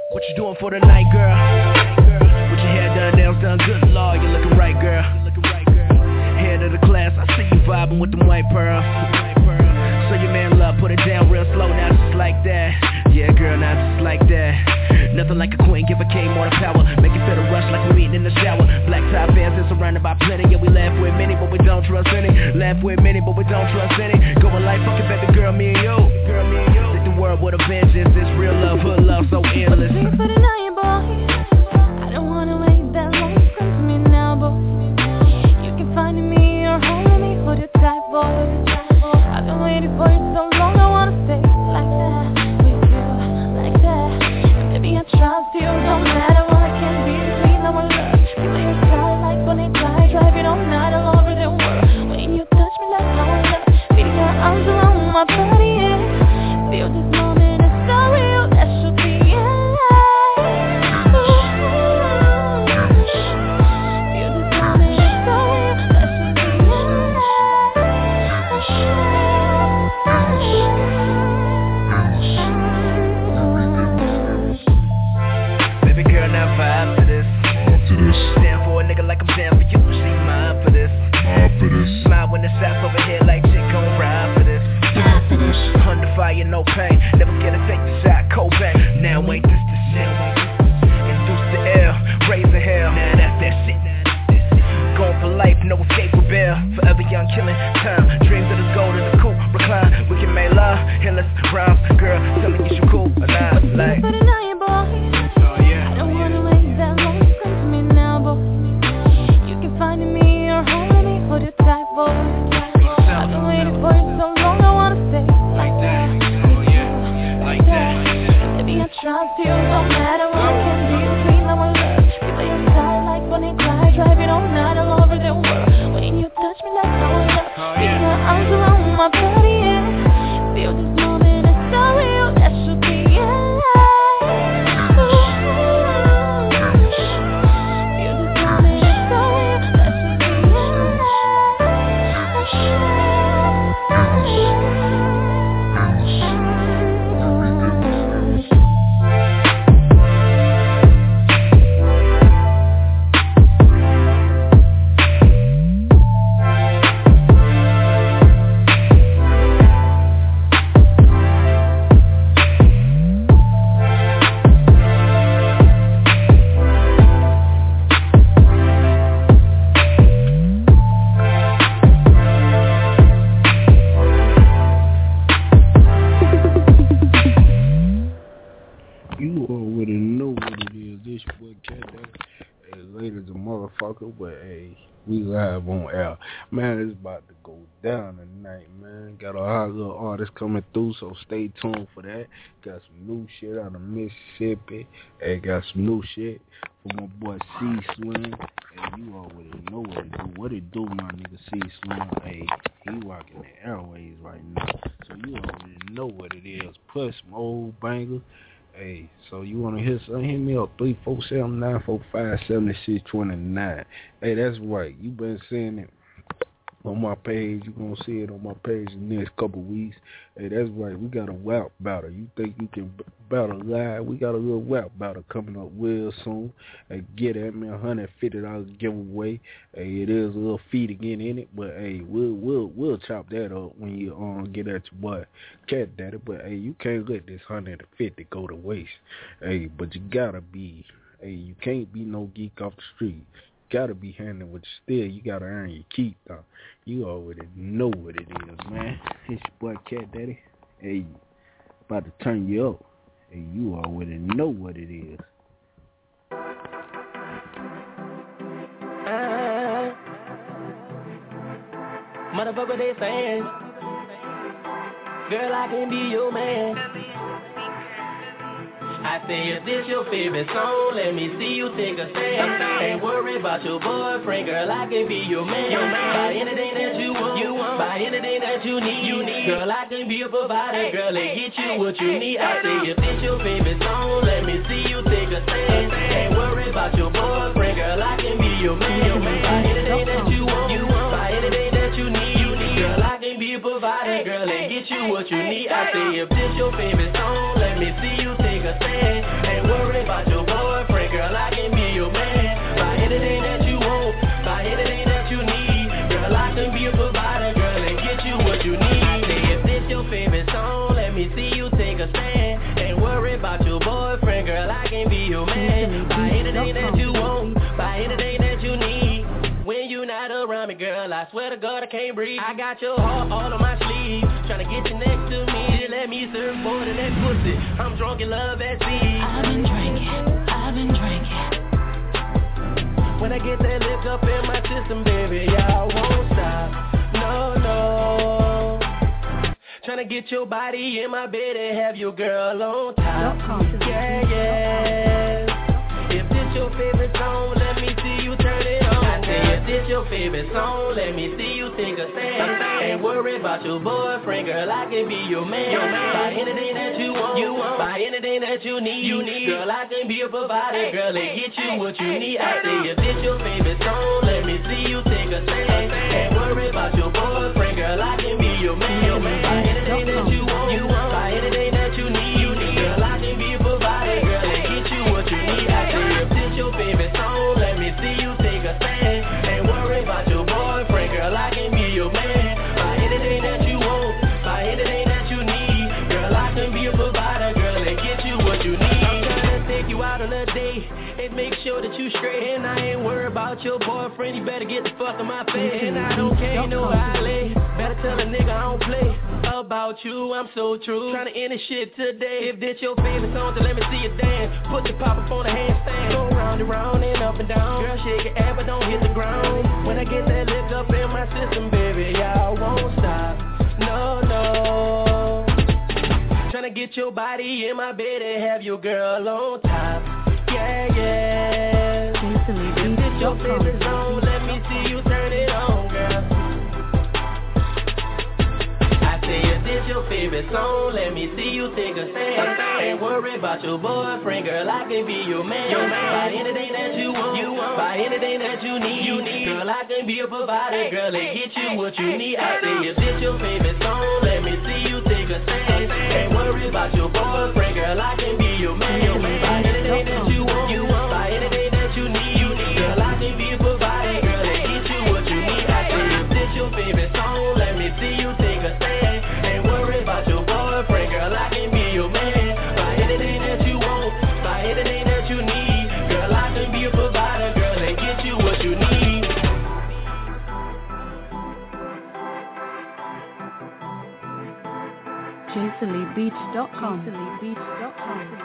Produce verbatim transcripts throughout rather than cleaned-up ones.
What you doing for the night, girl? With your hair done, nails done, good lord, you looking right, girl. Head of the class, I see you vibing with them white pearls. So your man love, put it down real slow, now just like that. Yeah, girl, now just like that. Nothing like a queen, give a king more the power. Make it feel the rush like we're eating in the shower. Black tie fans and surrounded by plenty. Yeah, we laugh with many, but we don't trust any. Laugh with many, but we don't trust any. Going like fucking baby girl, me and you. Girl, me and you. Think the world with a vengeance. This real love, hood love, so endless. Thanks for the night, boy. I don't wanna wait that long. Come to me now, boy. You can find me or hold me for the type, boy. I've been waiting for you so long. I wanna stay like that with you, like that. Baby, I trust you, no matter what. I can be between our love. You make me cry like when they cry. Drive it all night all over the world. When you touch me like no one else, feeling your arms around my body, yeah. Feel this moment is so real. That should be it. Feel this moment is so real. That should be it. Baby girl, now vibe to this. Vibe to this. Stand for a nigga like I'm down for you. She mine for this. Vibe for this. Smile when the shots over here like chick gon' ride for this. Vibe for this. Under fire, no pain. Never get to take the shot, Cobain. Now ain't this the shit. Induce the L, raise the hell. Now that's that shit. Going for life, no escape, rebel. Forever young, killing time. Dreams of the gold and the coupe, recline. We can make love, endless rhymes. Girl, tell me is you cool or not? Like, for the night, boy. oh yeah. I don't wanna wait that long. Come to me now, boy. You can find me or hold me for the type, boy. I've been waiting for you so long. I wanna stay like that. Oh yeah, like that. Baby, I trust you, no matter what. I can be between our love. You by your side like when they cry. Drive it all night all over the world. When you touch me like no one else, feel your arms around my body, yeah. Feel this moment is so real. That should be it. Feel this moment is so real. That should be You already know what it is. This your boy Cat Daddy. Hey, late as a motherfucker, but hey, we live on air. Man, it's about to go down tonight, man. Got a hot little artist coming through, so stay tuned for that. Got some new shit out of Mississippi. Hey, got some new shit from my boy C Slim. Hey, you already know what it do. What it do, my nigga C Slim? Hey, he rocking the airways right now. So you already know what it is. Plus some old bangers. Hey, so you want to hit something, hit me up, three four seven, nine four five, seven six two nine. Hey, that's right. You been seeing it on my page. You going to see it on my page in the next couple weeks. Hey, that's right. We got a rap battle. You think you can battle live? We got a little rap battle coming up real soon. Hey, get at me, one hundred fifty dollars giveaway. Hey, it is a little fee to get in it, but hey, we'll we'll we'll chop that up when you um get at your boy Cat Daddy. But hey, you can't let this one hundred fifty go to waste. Hey, but you gotta be. Hey, you can't be no geek off the street. Gotta be handling what you steal. You gotta earn your keep, though. You already know what it is, man. It's your boy Cat Daddy. Hey, about to turn you up. Hey, you already know what it is. Uh, motherfucker, they saying, girl, I can be your man. I say, if this your favorite song, let me see you take a stand. Ain't worry about your boyfriend, girl, I can be your man. Your man. Buy anything that you want, you want. Buy anything that you need, you need. Girl, I can be a provider, girl, and get you what you need. I say, if this your favorite song, let me see you take a stand. Ain't worry about your boyfriend, girl, I can be your man. Your man. Buy anything that you want, you want. Buy anything that you need, you need. Girl, I can be a provider, girl, and get you what you need. I say, if this your favorite song, let me see you take a stand. Ain't worry can be your man. Buy anything that you want, buy anything that you need. When you not around me, girl, I swear to God I can't breathe. I got your heart all on my sleeve, tryna get you next to me. Let me serve more than that pussy. I'm drunk in love at sea. I've been drinking, I've been drinking. When I get that lick up in my system, baby, yeah, I won't stop. No, no. Tryna get your body in my bed and have your girl on top. Yeah, yeah. If this your favorite song, let me see you turn it on. I say if this your favorite song, let me see you take a stand. Ain't worried about your boyfriend, girl, I can be your man. Your man. Buy anything that you want, you want. Buy anything that you need, you need. Girl, I can be a provider, girl, and get you what you need. I say if this your favorite song, let me see you take a stand. Ain't worried about your boyfriend, girl, I can be your man. Your man. Buy anything that you want, you want. Buy anything that you need, you need. Girl, I can be a provider, girl, and get you what you need. I say if this your favorite song, let me see you take a stand. Ain't worried about your boyfriend, girl, I can be your man. Buy anything that you want, buy anything that you need. Girl, I can be a provider, girl, and get you what you need. I'm tryna take you out on a date and make sure that you straight. And I ain't worried about your boyfriend, you better get the fuck in my face. And I don't care, no I lay. Better tell a nigga I don't play about you, I'm so true. Tryna end this shit today. If this your favorite song, then let me see you dance. Put the pop up on the handstand. Go round and round and up and down. Girl, shake your ass, but don't hit the ground. When I get that lick up in my system, baby, yeah, I won't stop. No, no. Tryna get your body in my bed and have your girl on top. Yeah, yeah. If this your favorite song, let me see you turn it on, girl. If this your favorite song, let me see you take a stand. Ain't worried about your boyfriend, girl, I can be your man. Your man. Buy anything that you want, you want. Buy anything that you need, you need. Girl, I can be a provider, girl, and get you what you need. I say if this your favorite song, let me see you take a stand. Ain't worried about your boyfriend, girl, I can be your man. Your man. Buy anything that you want, you want. Buy anything that you need, you need. Girl, I can be a provider, girl, and get you what you need. I say if this your favorite song, let me see you take a stand. About your boyfriend, girl, I can be your man. Buy anything that you want, buy anything that you need. Girl, I can be a provider, girl, and get you what you need. Jason Lee Beach dot com. Jason Lee Beach dot com.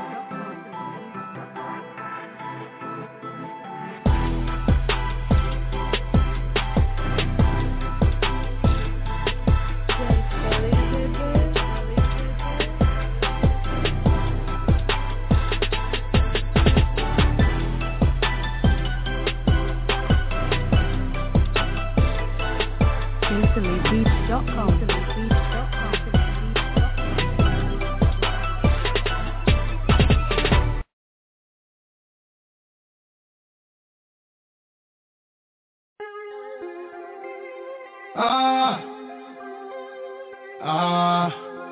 Ah, ah,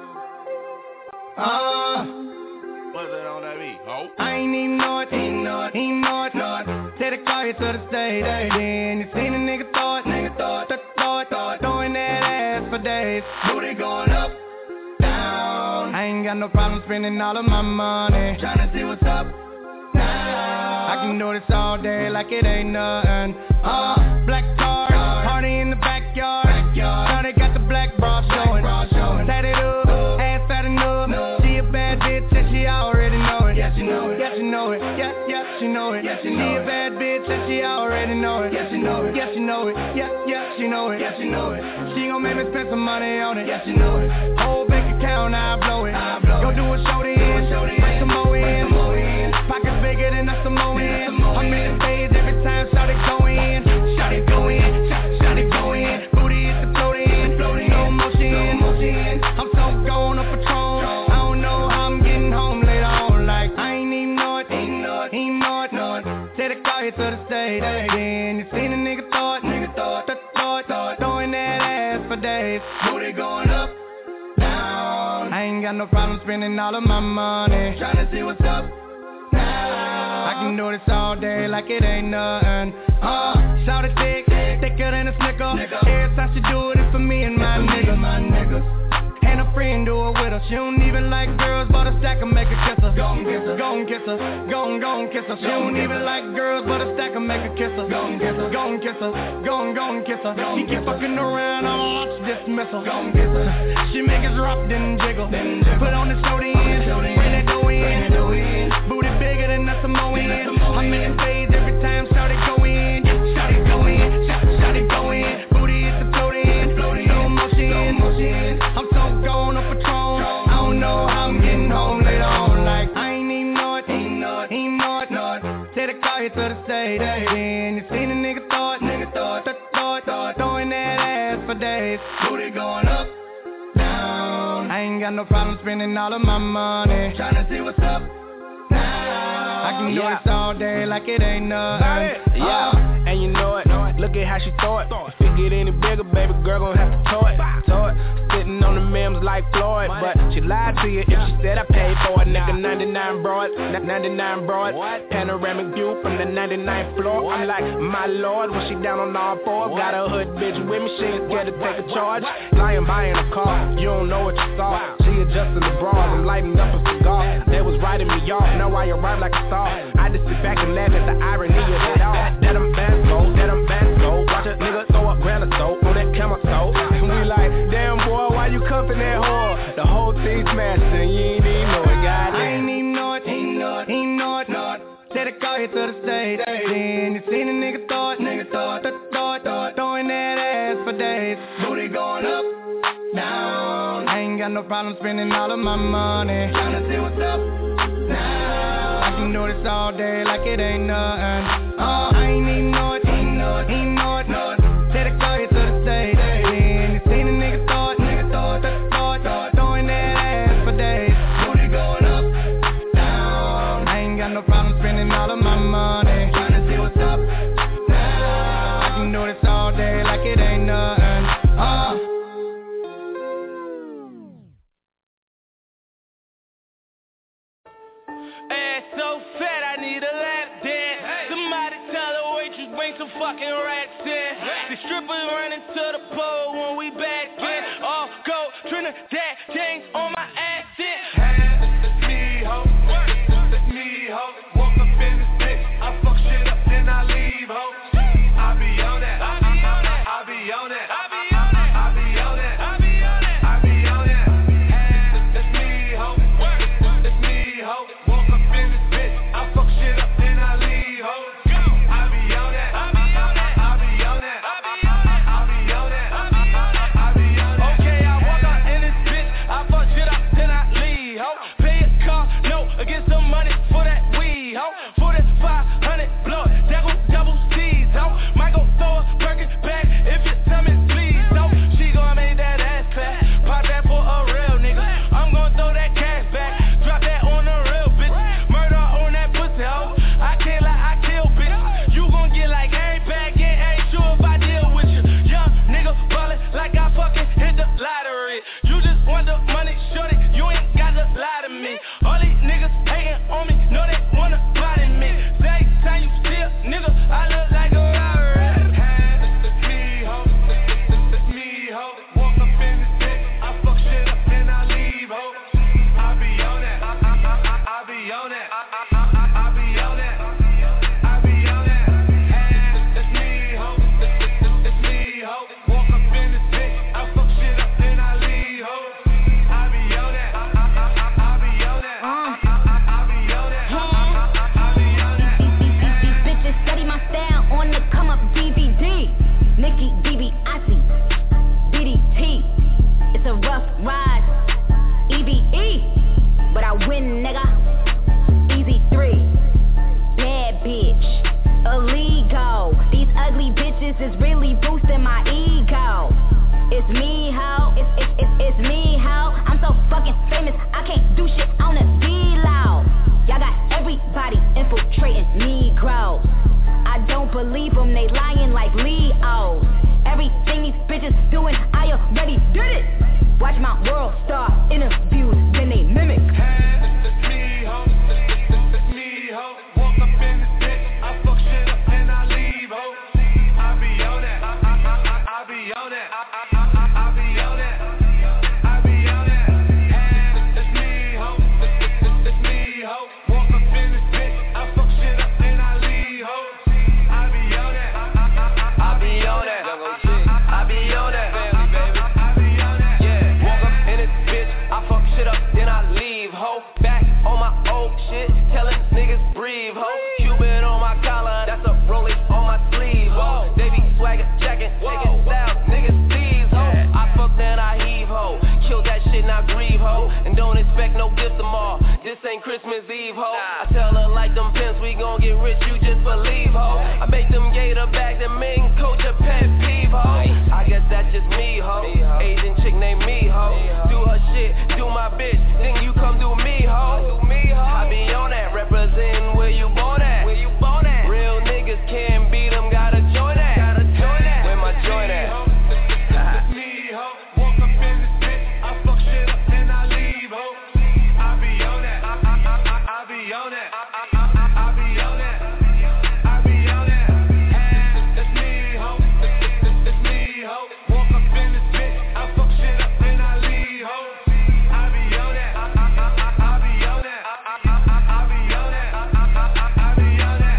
ah. What's that on that beat, ho? I ain't even know it, ain't know it, ain't know it, know it. Take the car here to the stage, then you seen a nigga throw it, nigga throw it, throw it, throw it, throwing that ass for days. Booty going up, down. I ain't got no problem spending all of my money, tryna see what's up now. I can do this all day like it ain't nothing. Uh, black car, party in the backyard. Now they got the black bra showing. Tatted up, ass fat enough. She a bad bitch and she already know it. Yeah, she know it. Yeah, she know it. Yeah, yeah, she know it. Yeah, she know it. She a bad bitch and she already know it. Yeah, she know it. Yeah, she know it. Yeah, yeah, she know it. Yeah, she know it. She gon' make me spend some money on it. Yeah, she know it. Whole bank account, I blow it. Go do a show then, break some more in. Pockets bigger than a Samoan. I'm in the stage every time, shout it go in. Shout it go in. Shout it go in. Booty is floating, slow motion. I'm so gone on Patron. I don't know how I'm getting home later on. Like I ain't even know it, ain't know it, ain't know it, know it. Take the car here to the stage, then you seen a nigga throw it, nigga throw it, throw it, throw it, throwing that ass for days. Booty going up, down. I ain't got no problem spending all of my money, tryna see what's up now. I can do this all day like it ain't nothing. Uh, shout it thick, thicker than a snicker. Every time she do it, it's for me and my niggas. My niggas. And a friend do it with her. She don't even like girls, but a stack of make her kiss her. Gon' kiss her, gon' kiss her, gon' gon' kiss her. She don't even like girls, but a stack of make her kiss her. Gon' kiss her, gon' kiss her, gon' gon' kiss her. She keep fucking around, I'm launch dismissal. Gon' kiss her. She make it drop, then jiggle. Put on the show in, bring that dough in. Booty bigger than a Samoan. I'm in the phase every time, shout it go in. Shout it go in, shout, shout it go in. Booty is the float in, slow motion. I'm so gone off Patron. I don't know how I'm getting home later on. Like I ain't even know it, ain't know it, ain't know it, know it. Take the car here to the state, then you seen a nigga thought, nigga thought, th- thought, thought, throwing that ass for days. Booty going up, down. I ain't got no problem spending all of my money, tryna see what's up. I can do yeah. this all day like it ain't nothing. Yeah, uh. and you know it. Look at how she throw it. If it get any bigger, baby girl gon' have to tow it. Tow it. Sitting on the memes like Floyd, but she lied to you if she said I paid for it. Nigga, ninety-nine broad, ninety-nine broad. Panoramic view from the ninety-ninth floor. I'm like, my lord, when she down on all fours. Got a hood bitch with me, she ain't scared to take a charge. Flying by in a car, you don't know what you saw. She adjusting the bras, I'm lighting up a cigar. They was writing me off, now I arrive like a star. I just sit back and laugh at the irony of it all. That I'm Vasco, that I'm Vasco. Watch a nigga throw up grand or so on that camera toe. And we like, damn boy, why you cuffing that whore? The whole thing smashed and you ain't even know it, goddamn. I ain't even know it, ain't know it, ain't know it, know it. Take the car here to the state, then you seen a nigga thought, nigga thought, th- thought, thought, throwing that ass for days. Booty going up, down. I ain't got no problem spending all of my money, tryna see what's up now. I can do this all day like it ain't nothing. Uh, I ain't even know it, ain't know it, ain't know it, know it. Take the car here to the state, then you seen a nigga thought, nigga thought, th- thought, thought, throwing that ass for days. Booty going up, down. I ain't got no problem spending all of my money, tryna see what's up now. I can do this all day like it ain't nothing. Uh. Ass so fat, I need a lap dance. Hey. Somebody tell the waitress bring some fucking rats in. Hey. The strippers running to the pole when we back in. Hey. All gold, Trinidad chains on my accent. Hey, that's me, ho. That's me, ho. Walk up in this bitch, I fuck shit up, then I leave, ho. I be on that. I be on that. I be on that. I be on that. I be on that. I be on that. I be on that. Hey, that's me, ho. That's me, ho. Walk up in this bitch, I fuck shit up, then I leave, ho. I be on that. I be on that. I be on that. I be on that. I be on that. I be on that. I be on that. Okay, I walk out in this bitch, I fuck shit up, then I leave, ho. Pay a car, no, get some money for that weed, ho. For that five hundred blood, double, double C's, ho. Might go throw a Birkin back if you tell me please, ho. She gon' make that ass clap, pop that for a real nigga. I'm gon' throw that cash back, drop that on the real bitch. Murder on that pussy, ho. I can't lie, I kill bitch. You gon' get like every bag, and ain't sure if I deal with you. Young nigga ballin' like I fucking hit the lottery. You just want the money, shorty, you ain't got to lie to me. All these niggas hating on me, know they wanna body me. Same time you steal, nigga, I look like a robbery. That's me, ho. That's me, ho. Walk up in this bitch, I fuck shit up, then I leave, ho. I be on that. I, I, I, I, I be on that. I, I, I, I, I be on that. I be on that. That's me, ho. That's me, ho. Walk up in this bitch, I fuck shit up, then I leave, ho. I be on that. I, I, I, I, I be on that. I, I, I, I be on that. I, I, I, I be on that. These bitches study my style on the come up D V D. Nicki, D B, Ozzy, D D T. It's a rough ride, E B E. But I win, nigga. Easy three. Bad bitch, illegal. These ugly bitches is really boosting my ego. It's me, ho. It's, it's, it's, it's me, ho. I'm so fucking famous, I can't do shit on the D-Low. Y'all got everybody infiltrating Negroes. I don't believe them, they lying like Leos. Everything these bitches doing, I already did it. Watch my world star interviews, then they mimic. That's me, ho. That's me, ho. Walk up in this bitch, I fuck shit up, then I leave, ho. I be on that. I, I, I, I, I be on that. I, I, I, I be on that. I be on that. leave, ho. Cuban on my collar, that's a Rolex on my sleeve, ho. They be swagger, jacking, niggas style, niggas thieves, ho. I fuck then I heave, ho. Kill that shit, not grieve, ho. And don't expect no gift tomorrow. This ain't Christmas Eve, ho. I tell her like them pimps, we gon' get rich, you just believe, ho. I make them gator back, the main coach a pet peeve, ho. I guess that's just me, ho. Asian chick named me, ho. Do her shit, do my bitch, then you come do me, ho. I be on that, representing where you born at. Where you born at? Real niggas can't beat them, gotta join that. Gotta join that. Where my joint at? It's me, ho. Walk up in this bitch, I fuck shit up and I leave, ho. I be on that. I, I, I, I, I be on that. I, I, I, I, I be on that. I be on that. It's me, ho. It's, it's me, ho. Walk up in this bitch, I fuck shit up and I leave, ho. I be on that. I, I, I, I, I be on that. I, I, I, I, I be on that. I, I, I, I, I be on that.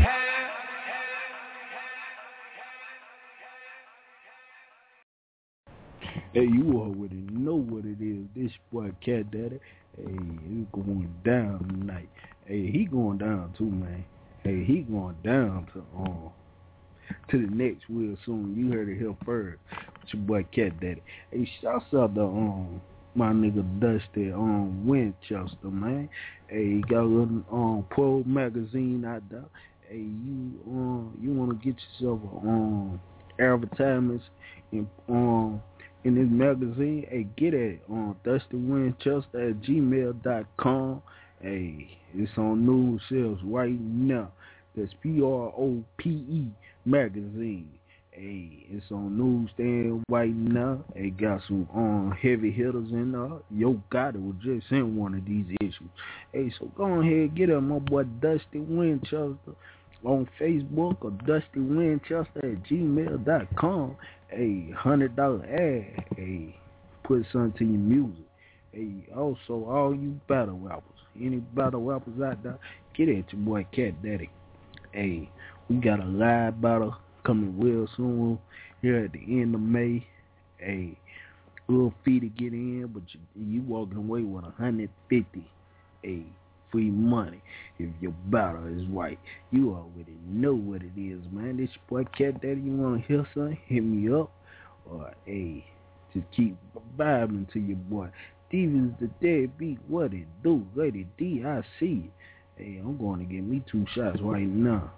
Hey, you already know what it is. This boy Cat Daddy. Hey, he going down tonight. Hey, he going down too, man. Hey, he going down to um to the next real soon. You heard it here first. It's your boy Cat Daddy. Hey, shouts out to um my nigga Dusty um Winchester, man. Hey, he got a little um pro magazine out there. Hey, you um you wanna get yourself a um advertisements in um in this magazine, hey, get it on Dusty Winchester at gmail dot com. Hey, it's on news sales right now. That's P R O P E magazine. Hey, it's on newsstand right now. Hey, got some um heavy hitters in there. Yo Gotti was just in one of these issues. Hey, so go ahead, get it, my boy Dusty Winchester on Facebook or Dusty Winchester at gmail dot com. Hey, hundred dollar ad. Hey, put something to your music. Hey, also all you battle rappers, any battle rappers out there, get at your boy Cat Daddy. Hey, we got a live battle coming real soon here at the end of May. Hey, a little fee to get in, but you, you walking away with a hundred fifty. Hey, free money if your battle is right. You already know what it is, man. This your boy Cat Daddy. You want to hear something? Hit me up. Or, hey, just keep vibing to your boy. Stevens the Deadbeat. What it do? Lady D, I see it. Hey, I'm going to get me two shots right now.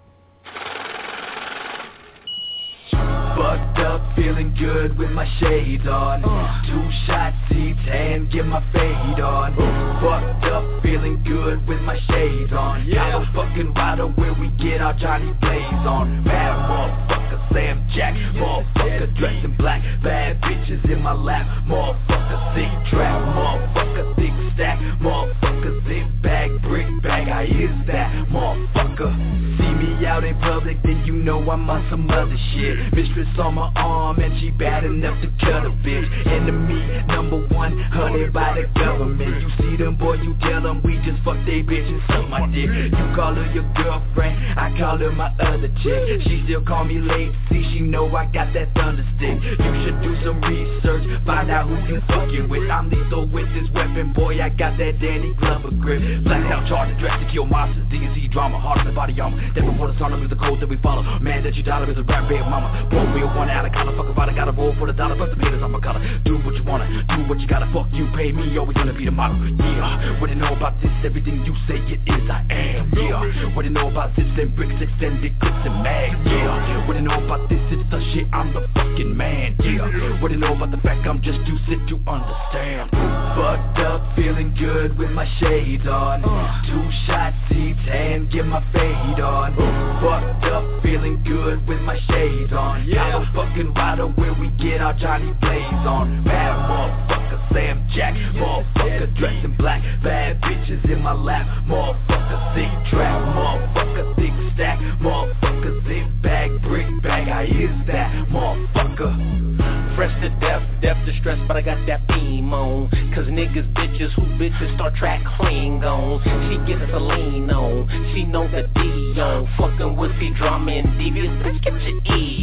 Fucked up, feeling good with my shades on. uh. Two shots each and get my fade on. uh. Fucked up, feeling good with my shades on. Yeah. Got a fucking rider where we get our Johnny Blaze on. Bad motherfucker, Sam Jack. Motherfucker dressed in black. Bad bitches in my lap. Motherfucker sick trap. Motherfucker thick stack. Motherfucker zip bag, brick bag. I is that motherfucker. See me out in public, then you know I'm on some other shit. Mistress on my arm and she bad enough to cut a bitch. Enemy number one, hunted by the government. You see them, boy, you tell them we just fuck they bitch and suck my dick. You call her your girlfriend, I call her my other chick. She still call me late, see she know I got that thunder stick. You should do some research, find out who you fucking with. I'm lethal with this weapon, boy, I got that Danny Glover grip. Blackout charge, dressed to kill monsters, D and C drama, heart in the body armor. Never want to sign up with the code that we follow. Man that you dollar is a rap big mama. Boy, we one out of collar, fuck about it, gotta roll for the dollar, fuck the haters on my collar. Do what you wanna, do what you gotta, fuck you, pay me, always gonna be the model. Yeah, what do you know about this? Everything you say it is, I am. Yeah, what do you know about this? Then bricks, extended clips and mags. Yeah, what do you know about this? It's the shit, I'm the fucking man. Yeah, what do you know about the fact I'm just too sick to understand? Fucked up, feeling good with my shades on. Two shots each and get my fade on. Fucked up, feeling good with my shades on. Got a fucking rider where we get our Johnny Blaze on. Bad motherfucker, Sam Jack. Motherfucker dressed in black. Bad bitches in my lap. Motherfucker sick trap. Motherfucker thick stack. Motherfucker zip bag, brick bag. I is that motherfucker. Fresh to death, death distress, but I got that beam on. Cause niggas bitches who bitches Star Trek Klingons. She get us a lean on, she know the D on. Fucking with the drama and devious, bitch get your E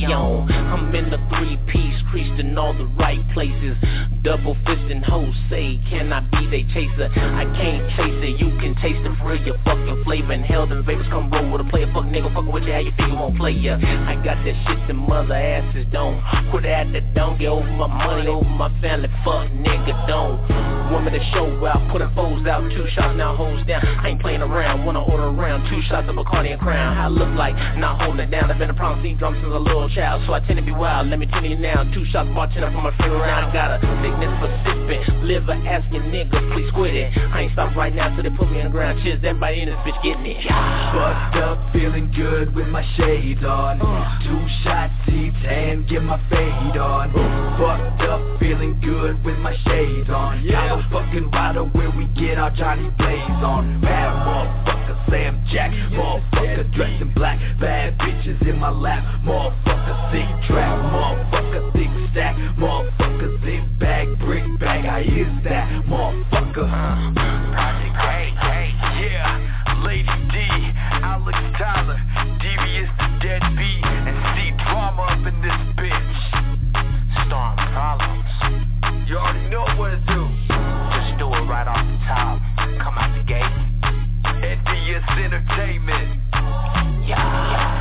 on. I'm in the three-piece, creased in all the right places. Double fisting hoes say, can I be they chaser? I can't chase it, you can taste it for your fucking flavor. And hell, them vapors come roll with a player. Fuck nigga, fuckin' with you, how you figure won't play ya? I got that shit the mother asses don't. Put it at the don't get over my money, over my family. Fuck nigga, don't. Want me to show out, putting foes out. Two shots now, hoes down. I ain't playing around, wanna order around. Two shots of Bacardi and Crown. How I look like, not holding it down. I've been a problem, see drums since a little child, so I tend to be wild. Let me tell you now, two shots bartender from my favorite round. I got a sickness for sipping, liver asking niggas, please quit it. I ain't stopped right now till they put me in the ground. Cheers, everybody in this bitch getting it. Fucked up, feeling good with my shades on. uh. Two shots, C-tan, get my fade on. uh. Fucked up, feeling good with my shades on. Yeah, no fucking rider where we get our Johnny Blaze on. Bad motherfucker, Sam Jack, motherfucker dressed in black. Bad bitches in my lap, motherfucker sick trap, motherfucker thick stack, motherfucker thick bag, brick bag. I is that motherfucker. Uh, Project K, K, yeah, Lady D, Alex Tyler, Devious the Dead Beat, and see drama up in this bitch. Storm problems. You already know what to do. Just do it right off the top. Come out the gate. Envious Entertainment. Yeah.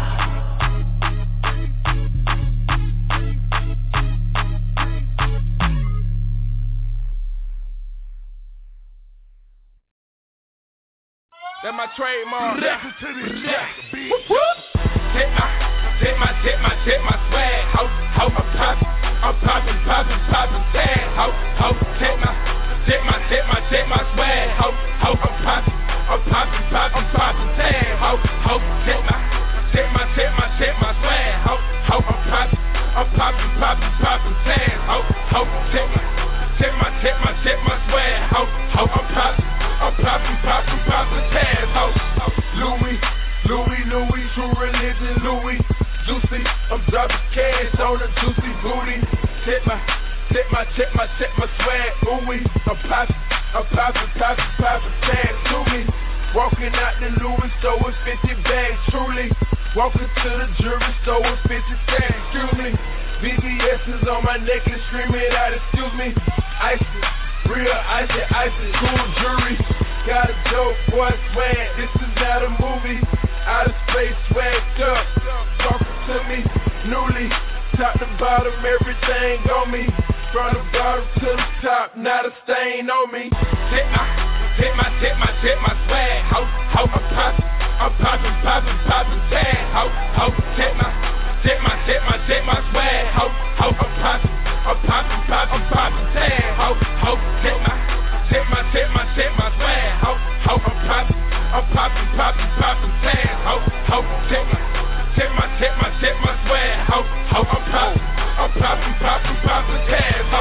That's my trademark. Listen to this jack, bitch. Tip my, tip my, tip my, tip my swag. Ho, ho, I'm poppin', I'm poppin', poppin', poppin', sad. Ho, ho, tip my, tip my, tip my, tip my swag. Ho, ho, I'm poppin', I'm poppin', poppin', poppin', sad. Ho, ho, tip my, tip my, tip my, tip my swag. Ho, ho, I'm poppin', I'm poppin', poppin', poppin', sad. Ho, ho, tip my, tip my, tip my, tip my swag. Ho, ho, I'm poppin', I'm poppin', poppin', poppin', sad. Ho, ho, Louis, Louis, Louis, true religion, Louis. Juicy, I'm dropping cash on a juicy booty. Tip my, tip my, tip my, tip my swag, ooey. I'm poppin', I'm poppin', poppin', poppin', sad to me. Walking out the Louis store with fifty bags, truly. Walking to the jewelry store with fifty stacks, excuse me. V V S is on my necklace, screaming out, excuse me. Icy, real icy, icy, cool jewelry. Got a dope boy swag, this is not a movie. Out of space, swagged up, talking to me, newly. Top to bottom, everything on me. From the bottom to the top, not a stain on me. Tip my, tip my, tip my, tip my swag. Ho, ho, I'm poppin', I'm poppin', poppin', poppin', sad. Ho, ho, tip my, tip my, tip my, tip my swag. Ho, ho, I'm poppin', I'm poppin', poppin', poppin', sad. Ho, ho, tip my, tip my, tip my, tip my swag. Ho, ho, I'm poppin', I'm poppin', poppin', poppin', sad. Ho, ho, tip my, tip my, tip my, tip my swag. Ho, ho, I'm poppin', I'm poppin', poppin', poppin', sad. Ho,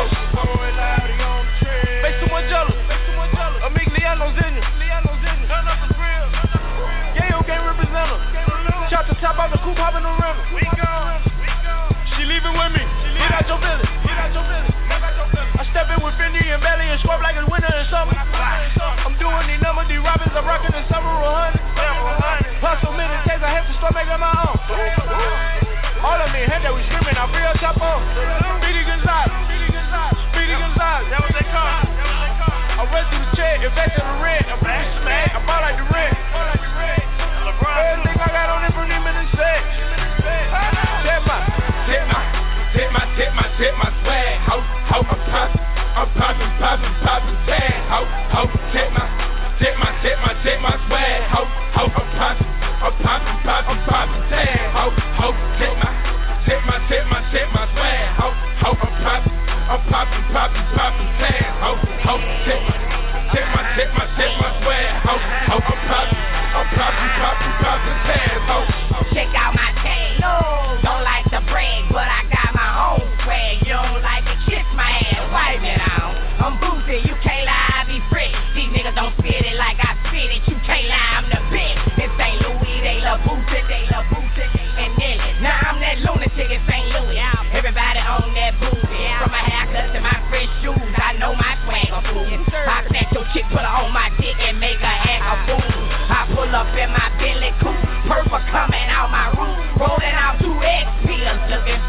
make someone jealous, make someone jealous. Amic Leano's in you, Leano's in you. None of us real. Yeah, you can't represent her. Shot the top out the coupe, hoppin' the rental. We gone, we gone. She leaving with me. Get out your business, get out your business. I step in with Fendi and Belly and scrub like it's winter and summer. I'm doing these numbers, these rappers, I'm rocking the several hundred. Plus so many takes, I have to start making my own. All of me, head that we screaming, I free up top on. Speedy Gonzalez, Speedy Gonzalez, that what they call me. I run through the check, invest in the rent. I'm back, smack, I ball like the rent. Everything I got on it from them in the set. Tip my, tip my, tip my, tip my, tip my swag. Ho, ho, I'm poppin', I'm poppin', poppin', poppin', sad. Ho, ho, tip my, tip my, tip my, tip my swag. Ho, ho, I'm poppin', I'm poppin', poppin', poppin', sad. Ho, ho, tip my, tip my, tip my, tip my swag. Ho, ho, I'm poppin', I'm poppin', poppin', poppin', sad. Ho, ho, tip my, tip my, tip my, tip my swag. Ho, ho, I'm poppin', I'm poppin', poppin', poppin', sad. Ho, check out my chain. No, don't like the brag, but I got my own swag. You don't like to kiss my ass, wipe it on. I'm boosted, you can't lie, I be free. These niggas don't spit it like I spit it, you can't lie, I'm the bitch. In Saint Louis, they love boosted, they love boosted. And then, now I'm that lunatic in Saint Louis. Everybody on that booty. From my haircut to my fresh shoes, I know my swag a fool. I snatch your chick, put her on my dick and make her act a fool. I pull up in my Bentley coupe, purple coming out my roof, rolling out two X pills, looking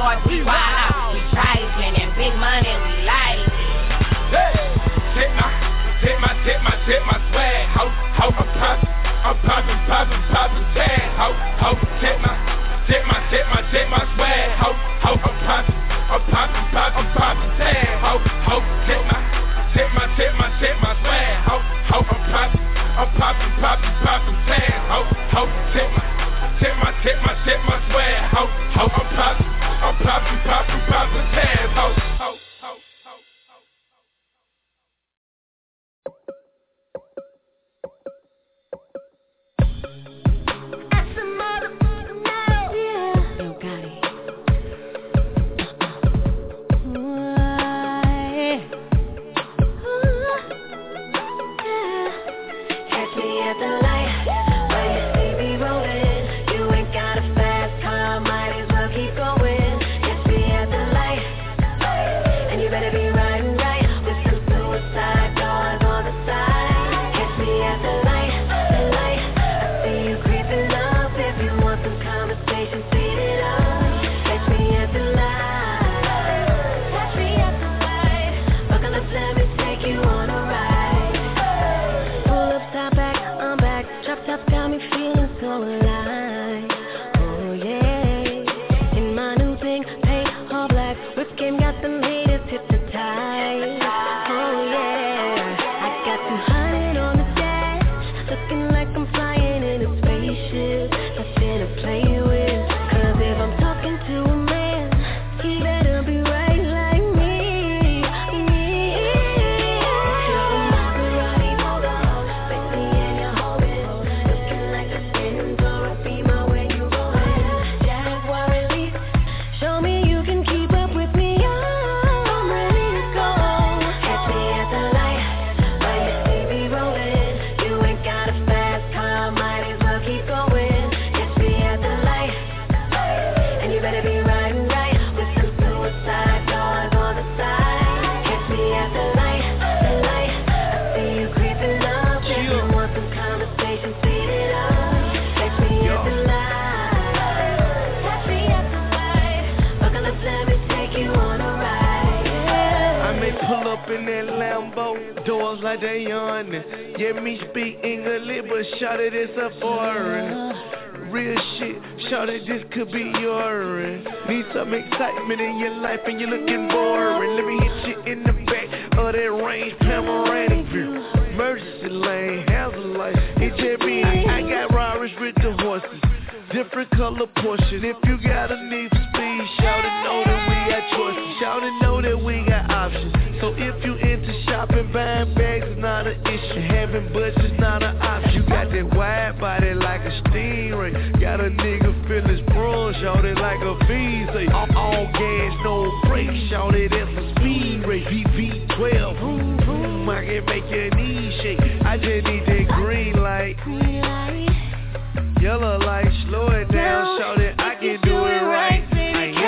boys, we wild out. We trifling and big money, we like it. Hey, tip my, tip my, tip my, tip my swag. Ho, ho, I'm poppin', I'm poppin', poppin', poppin' tag. Ho, ho, tip my, tip my, tip my, tip my swag. Ho, ho, I'm poppin', I'm poppin', poppin', poppin' tag. Ho, ho, tip my, tip my, tip my, tip my swag. Ho, ho, I'm poppin', I'm poppin', poppin', poppin' tag. Ho, ho, tip my, tip my, tip my, tip my swag. Ho, ho, I'm poppin', I'm poppin', poppin', poppin' tag. Ho, ho. Like they yawning. Yeah, me speak English, but shawty, this a foreign. Real shit, shawty, this could be yours. Need some excitement in your life and you're looking boring. Let me hit you in the back of that range, panoramic view. Emergency lane, hazard light. It's J B, I got Rarish with the horses. Different color portion. If you got a need for speed, shawty, know that we got choices. Shawty, know that we got options. So if you into shopping, buying bags is not an issue. Having budget's not an option. You got that wide body like a stingray. Got a nigga feel his bronze, shawty, like a visa. All, all gas, no brakes, shawty, that's a speed race. V V twelve, boom, boom, I can make your knees shake. I just need that green light. Yellow light, slow it down, shawty, I can do it right. Hey, yo.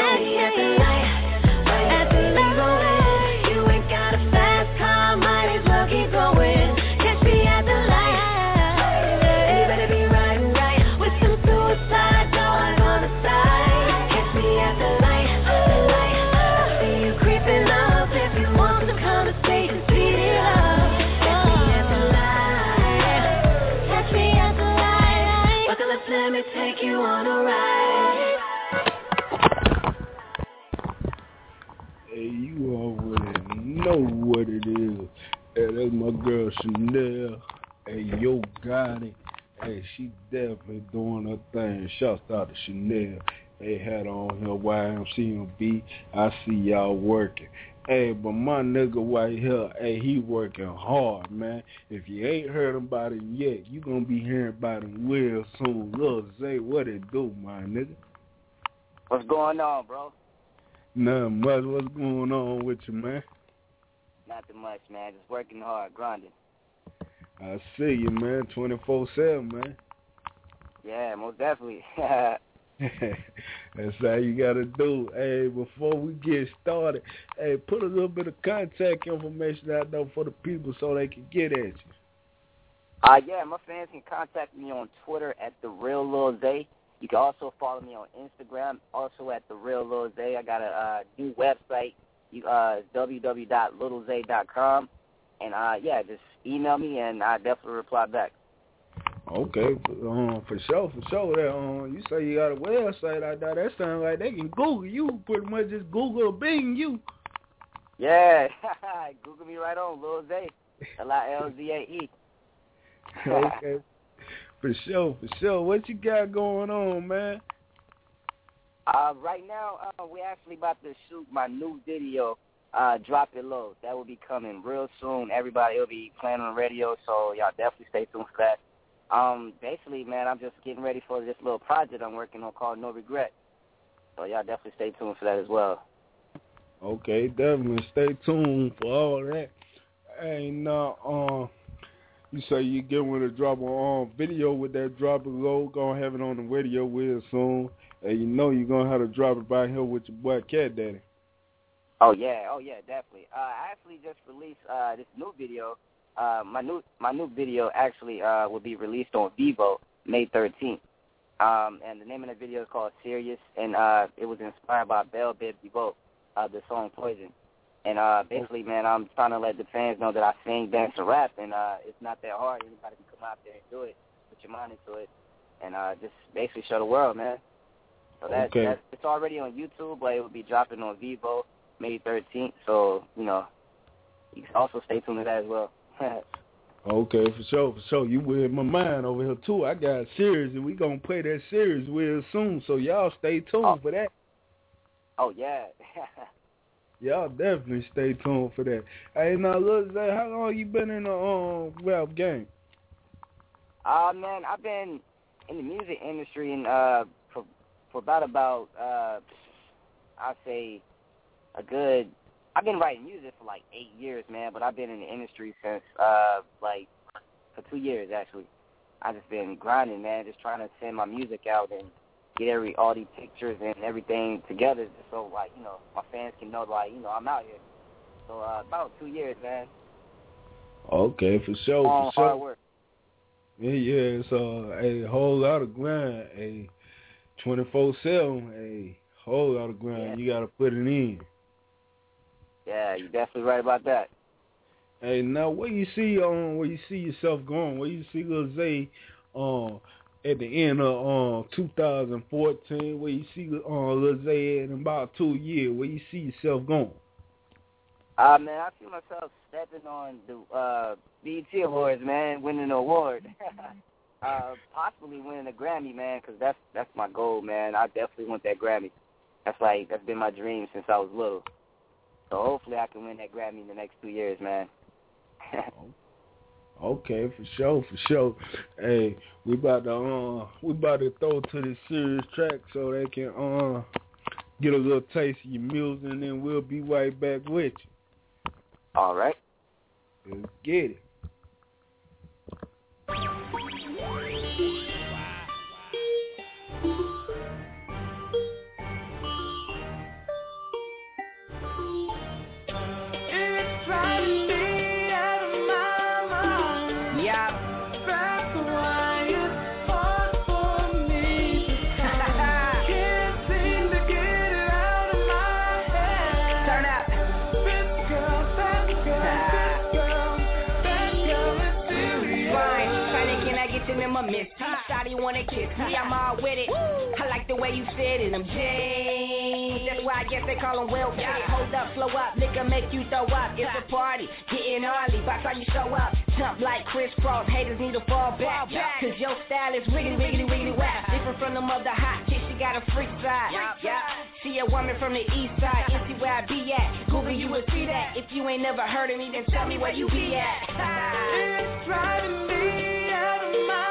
Know what it is. Hey, that's my girl Chanel. Hey, yo, got it. Hey, she definitely doing her thing. Shouts out to Chanel. Hey, had on her Y M C M B. I see y'all working. Hey, but my nigga right here, hey, he working hard, man. If you ain't heard about him yet, you gonna be hearing about him real soon. Lil Zay, what it do, my nigga? What's going on, bro? Nothing much. What's going on with you, man? Nothing much, man. Just working hard, grinding. I see you, man. twenty-four seven, man. Yeah, most definitely. That's how you got to do. Hey, before we get started, hey, put a little bit of contact information out there for the people so they can get at you. Uh, yeah, my fans can contact me on Twitter at The Real Lil Zay. You can also follow me on Instagram, also at The Real Lil Zay. I got a uh, new website, you, uh, w w w dot little zay dot com. And, uh, yeah, just email me, and I definitely reply back. Okay, um, for sure, for sure. That um, you say you got a website out there. That sounds like they can Google you. Pretty much just Google or Bing you. Yeah, Google me right on, Lil Zay, L I L Z A E. Okay, for sure, for sure. What you got going on, man? Uh, right now, uh, we're actually about to shoot my new video, uh, Drop It Low. That will be coming real soon. Everybody will be playing on the radio, so y'all definitely stay tuned for that. Um, basically, man, I'm just getting ready for this little project I'm working on called No Regret. So y'all definitely stay tuned for that as well. Okay, definitely stay tuned for all that. Hey, now, uh, you say you get one to drop a um, video with that Drop It Low. Gonna have it on the radio real soon. And you know you're gonna have to drop it by here with your boy Cat Daddy. Oh yeah, oh yeah, definitely. Uh, I actually just released uh, this new video. Uh, my new my new video actually uh, will be released on Vivo May thirteenth. Um, and the name of the video is called Serious, and uh, it was inspired by Bell Biv DeVoe, uh, the song Poison. And uh, basically, man, I'm trying to let the fans know that I sing, dance, and rap, and uh, it's not that hard. Anybody can come out there and do it, put your mind into it, and uh, just basically show the world, man. So that, okay. that it's already on YouTube, but it will be dropping on Vivo May thirteenth. So, you know, you can also stay tuned to that as well. Okay, for sure, for sure. You with my mind over here, too. I got a series, and we going to play that series real soon, so y'all stay tuned oh. for that. Oh, yeah. Y'all definitely stay tuned for that. Hey, now, look, Zay, how long you been in the um, rap game? Uh, man, I've been in the music industry and uh, for, for about, about uh, I'd say a good... I've been writing music for like eight years, man, but I've been in the industry since, uh, like, for two years, actually. I've just been grinding, man, just trying to send my music out and get every all these pictures and everything together just so, like, you know, my fans can know, like, you know, I'm out here. So, uh, about two years, man. Okay, for sure, Long, for sure. hard work. Yeah, yeah, it's uh, a whole lot of grind, a twenty-four seven, a whole lot of grind. Yeah. You got to put it in. Yeah, you're definitely right about that. Hey, now where you see um where you see yourself going? Where you see Lil Zay um at the end of um two thousand fourteen? Where you see um Lil Zay in about two years? Where you see yourself going? Uh man, I see myself stepping on the uh B E T Awards, man, winning an award. uh, possibly winning a Grammy, man, because that's that's my goal, man. I definitely want that Grammy. That's like that's been my dream since I was little. So hopefully I can win that Grammy in the next two years, man. Okay, for sure, for sure. Hey, we about to uh, we about to throw to this serious track so they can uh get a little taste of your music, and then we'll be right back with you. All right. Let's get it. Miss Shawty wanna kiss me, I'm all with it. I like the way you said it, I'm James. That's why I guess they call them well fitted. Hold up, slow up, nigga make you throw up. It's a party, getting early, by the time you show up. Jump like crisscross, haters need to fall back. Cause your style is wiggity, wiggity, wiggity whack. Different from them other hot chicks, she got a freak side. Yeah, she a woman from the east side, and see where I be at. Google, you will see that. If you ain't never heard of me, then tell me where you be at. It's driving me out of my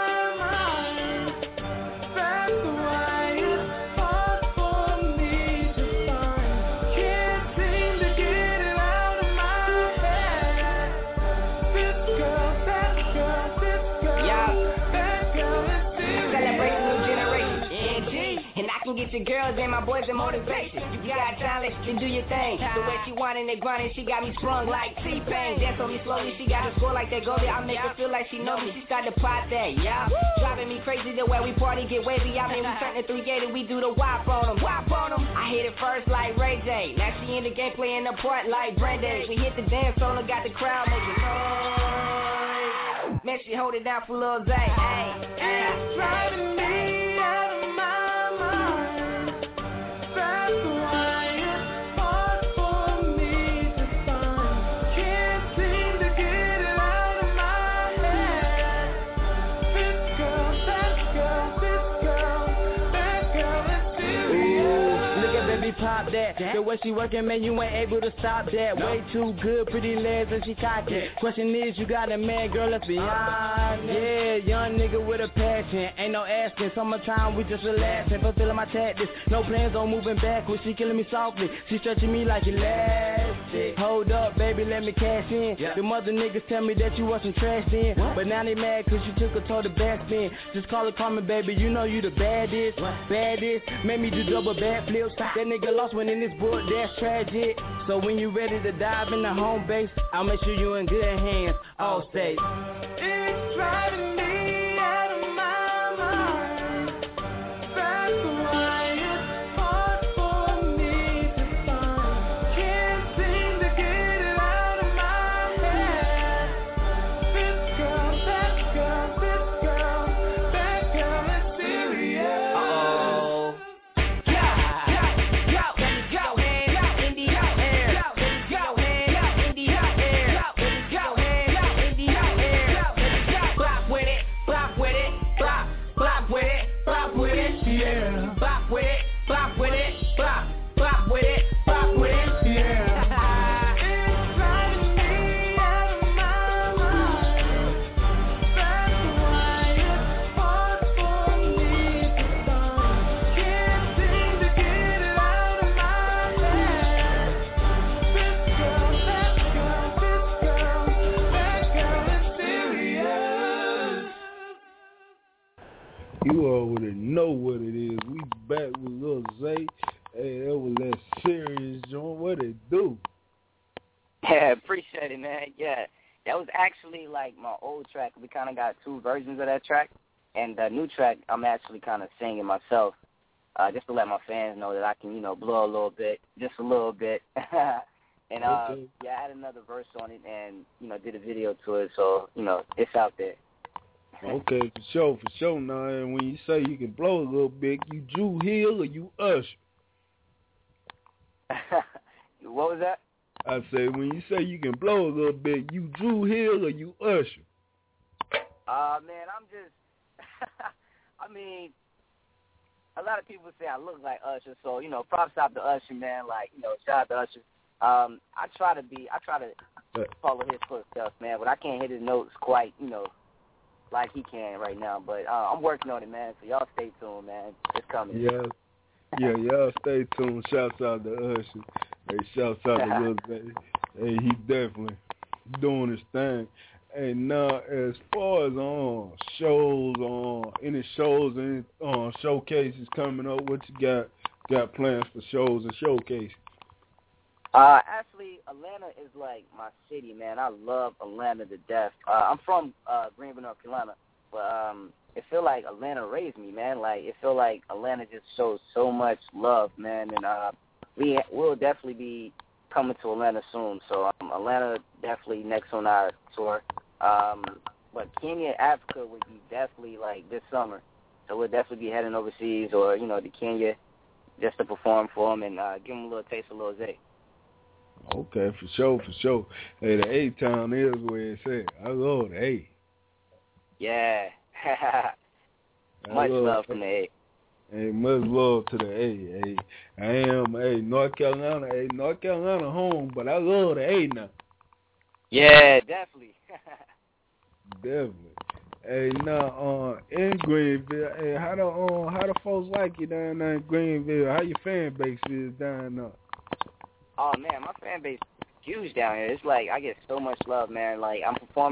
can get your girls and my boys in motivation. You got talent, then do your thing. The way she whining and grinding, she got me sprung like T-Pain. Dance on me slowly, she got a score like that goalie. I make her feel like she know me, she start to pop that, yeah. Driving me crazy the way we party, get wavy. I mean, we turn the three eighty, we do the wop on them, wop on them. I hit it first like Ray J. Now she in the game playing the part like Brandy. We hit the dance floor and got the crowd making noise. Man, she hold it down for Lil Zay. Hey, hey. It's driving me out of my mind. That's why it's hard for me to find. Can't seem to get it out of my head. This girl, that girl, this girl, that girl is serious. Look at baby pop that. The way she working, man, you ain't able to stop that. Way too good, pretty legs and she cocky. Question is, you got a man, girl, let's be honest. Yeah, young nigga with a passion. Ain't no asking, summertime, we just relaxing. Fulfilling my tactics, no plans on moving backwards. She killing me softly, she stretching me like elastic. Hold up, baby, let me cash in. The mother niggas tell me that you wasn't trashed in. But now they mad cause you took her to the back spin. Just call it Carmen, baby, you know you the baddest. Baddest, made me do double backflips. That nigga lost one in this book, that's tragic. So when you ready to dive in the home base, I'll make sure you in good hands, all safe. It's driving me out of my mind. That's why it's hard for me to find. Can't seem to get it out of my head. This girl, that girl, this girl, that girl is serious. Uh-oh. You already know what it is. We back with Lil Zay. Hey, that was that serious joint. What it do? Yeah, appreciate it, man. Yeah, that was actually like my old track. We kind of got two versions of that track. And the new track, I'm actually kind of singing myself uh, just to let my fans know that I can, you know, blow a little bit, just a little bit. and, uh, okay. yeah, I had another verse on it and, you know, did a video to it. So, you know, it's out there. Okay, for sure, for sure. Now, and when you say you can blow a little bit, you Drew Hill or you Usher? What was that? I say when you say you can blow a little bit, you Drew Hill or you Usher? Uh, man, I'm just, I mean, a lot of people say I look like Usher, so, you know, props out to Usher, man. Like, you know, shout out to Usher. Um, I try to be, I try to follow his footsteps, man, but I can't hit his notes quite, you know, like he can right now, but uh, I'm working on it, man. So y'all stay tuned, man. It's coming. Yeah, yeah, y'all stay tuned. Shouts out to Usher. Hey, shouts out to Lil Zay. Hey, he definitely doing his thing. Hey, now as far as on uh, shows, on uh, any shows, any uh, showcases coming up, what you got got plans for shows and showcases? Uh, actually, Atlanta is like my city, man. I love Atlanta to death. Uh, I'm from uh, Greenville, North Carolina, but um, it feel like Atlanta raised me, man. Like it feel like Atlanta just shows so much love, man. And uh, we will definitely be coming to Atlanta soon. So um, Atlanta definitely next on our tour. Um, but Kenya, Africa would be definitely like this summer. So we'll definitely be heading overseas or you know to Kenya just to perform for them and uh, give them a little taste of Lil Zay. Okay, for sure, for sure. Hey, the A-Town is where it's at. I love the A. Yeah. much love, love from the A. Hey, much love to the A. Hey, I am, hey, North Carolina, hey, North Carolina home, but I love the A now. Yeah, definitely. Definitely. Hey, now, uh, in Greenville, hey, how the, uh, how the folks like you down there in Greenville? How your fan base is down there? Oh, man, my fan base is huge down here. It's like I get so much love, man. Like, I'm performing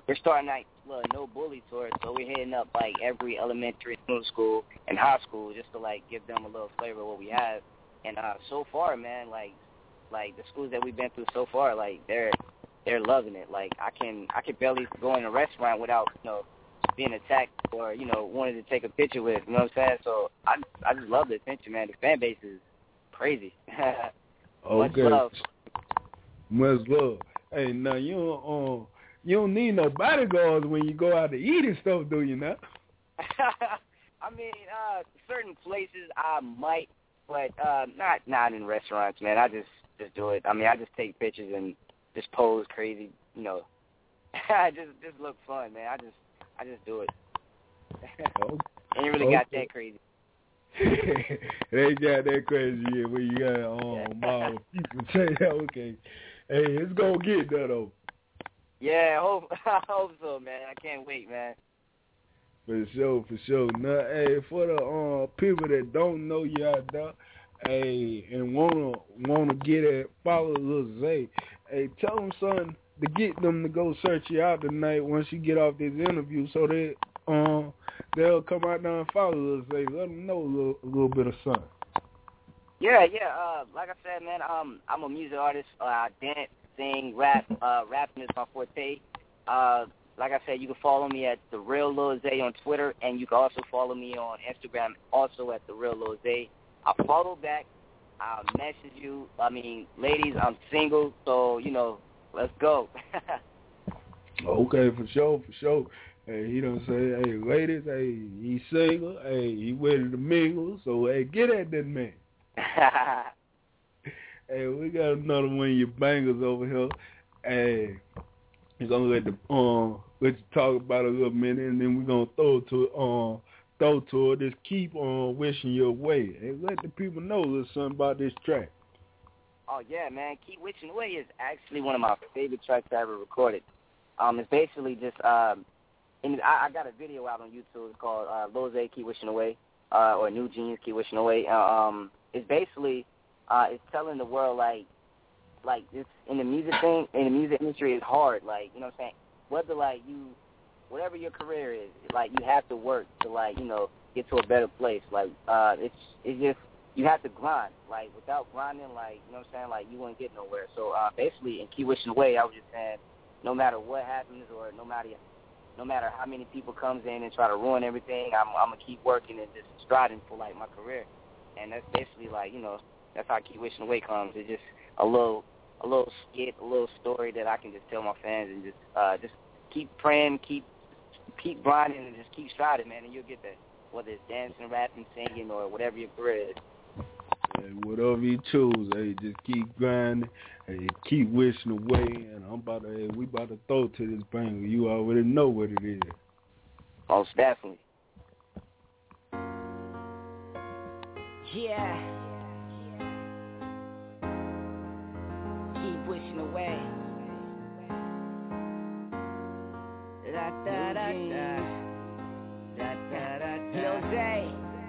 we're starting like little no bully tour, so we're hitting up like every elementary, middle school, and high school just to like give them a little flavor of what we have. And uh, so far, man, like like the schools that we've been through so far, like they're they're loving it. Like I can I can barely go in a restaurant without you know being attacked or you know wanting to take a picture with. You know what I'm saying? So I I just love the attention, man. The fan base is crazy. Okay. Much love. Much love. Hey, now you don't um, you don't need no bodyguards when you go out to eat and stuff, do you not? I mean, uh, certain places I might, but uh, not not in restaurants, man. I just just do it. I mean, I just take pictures and just pose crazy, you know. I just just look fun, man. I just I just do it. Okay. Ain't really got that crazy. It ain't got that crazy yet when you got um all people say okay. Hey, it's gonna get that though. Yeah, I hope I hope so, man. I can't wait, man. For sure, for sure. Now, hey, for the uh, people that don't know you out there, hey, and wanna wanna get at follow Lil Zay, hey, tell them son to get them to go search you out tonight once you get off this interview, so that um they'll come out there and follow Lil Zay. Let them know a little, a little bit of something. Yeah, yeah. Uh, like I said, man, um, I'm a music artist. Uh, I dance, sing, rap. Uh, rapping is my forte. Uh, like I said, you can follow me at The Real Lil Zay on Twitter, and you can also follow me on Instagram, also at The Real Lil Zay. I'll follow back. I'll message you. I mean, ladies, I'm single, so, you know, let's go. Okay, for sure, for sure. Hey, he don't say, hey, ladies, hey, he single, hey, he ready to mingle, so, hey, get at that man. Hey, we got another one of your bangers over here. Hey, we're gonna let the um let you talk about it a little minute, and then we're gonna throw it to um throw to it. Just keep on um, wishing your way, and let the people know a little something about this track. Oh yeah, man, Keep Wishing Away is actually one of my favorite tracks I ever recorded. Um, it's basically just um, and I, I got a video out on YouTube. It's called uh, Lil Zay Keep Wishing Away, uh, or New Genius Keep Wishing Away. Uh, um, it's basically uh, it's telling the world like. Like, it's in the music thing, in the music industry, it's hard. Like, you know what I'm saying? Whether, like, you, whatever your career is, like, you have to work to, like, you know, get to a better place. Like, uh, it's it's just, you have to grind. Like, without grinding, like, you know what I'm saying? Like, you won't get nowhere. So, uh, basically, in Keep Wishing Away, I was just saying, no matter what happens or no matter no matter how many people comes in and try to ruin everything, I'm, I'm going to keep working and just striding for, like, my career. And that's basically, like, you know, that's how Keep Wishing Away comes. It's just a little... a little skit, a little story that I can just tell my fans and just uh, just keep praying, keep keep grinding, and just keep striding, man, and you'll get there. Whether it's dancing, rapping, singing, or whatever your career is. Hey, whatever you choose, hey, just keep grinding, hey, keep wishing away, and I'm about to, hey, we about to throw to this banger. You already know what it is. Most definitely. Yeah. Wishing away. Da da da da. Da da da da. Lil Zay.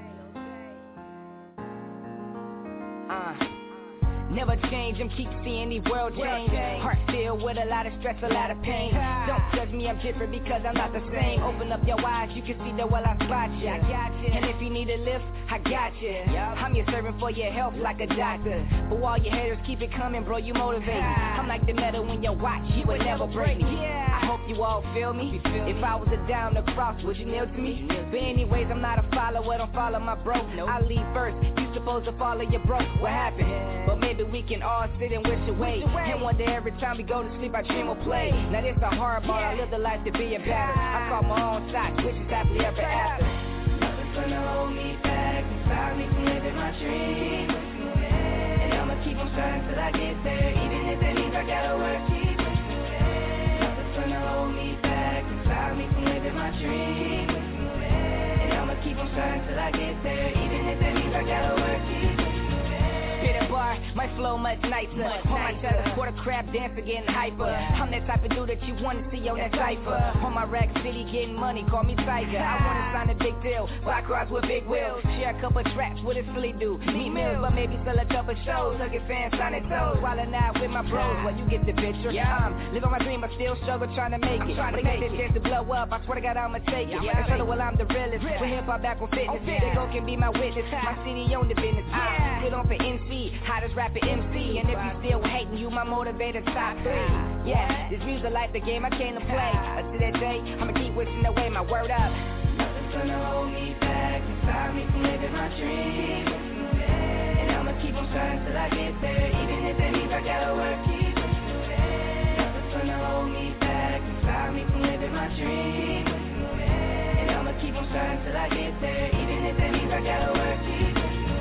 Uh. Never change, I'm keep seeing the world change. Heart filled with a lot of stress, a lot of pain. Don't judge me, I'm different because I'm not the same. Open up your eyes, you can see that well I spot you. I got you. And if you need a lift, I got you. I'm your servant for your health like a doctor. But while your haters keep it coming, bro, you motivate me. I'm like the metal in your watch, you would never break me. I hope you all feel me. If I was a down the cross, would you kneel to me? But anyways, I'm not a follower, don't follow my bro. I leave first, you supposed to follow your bro. What happened? But maybe we can all sit and wish away. And one day every time we go to sleep, I dream or play. Now this a hard part, I live the life to be a better. I caught my own shot, wishes happily ever after. Nothing's gonna hold me back and stop me from living my dream. And I'ma keep on trying till I get there, even if that means I gotta work. Keep nothing's gonna hold me back and stop me from living my dream. And I'ma keep on trying till I get there, even if that means I gotta work. Hit a bar, might flow much nicer. On my shutter, quarter crab dancer getting hyper. I'm that type of dude that you wanna see on that cipher. On my rack city getting money, call me Tiger. I wanna sign a big deal, buy cars with big wheels. Share a couple tracks with a silly dude. Meet meals, but maybe sell a couple shows. Look at fans sign their toes. Wildin' out with my bros, well you get the picture. I'm living my dream, but still struggle trying to make it. But I get this chance to blow up, I swear to God I'ma take it. I tell her, well I'm the realest. With hip hop back on fitness, they go can be my witness. My city own the business. I sit on for N C, hottest rapper M C. And if you still hating, you my motivator top three. Yeah, this music like the game I came to play. Until that day, I'ma keep wishing away my word up. Nothing's gonna hold me back and stop me from living my dream. And I'ma keep on trying till I get there, even if that means I gotta work. Keep Nothing's gonna hold me back and stop me from living my dream. And I'ma keep on trying till I get there, even if that means I gotta work. Keep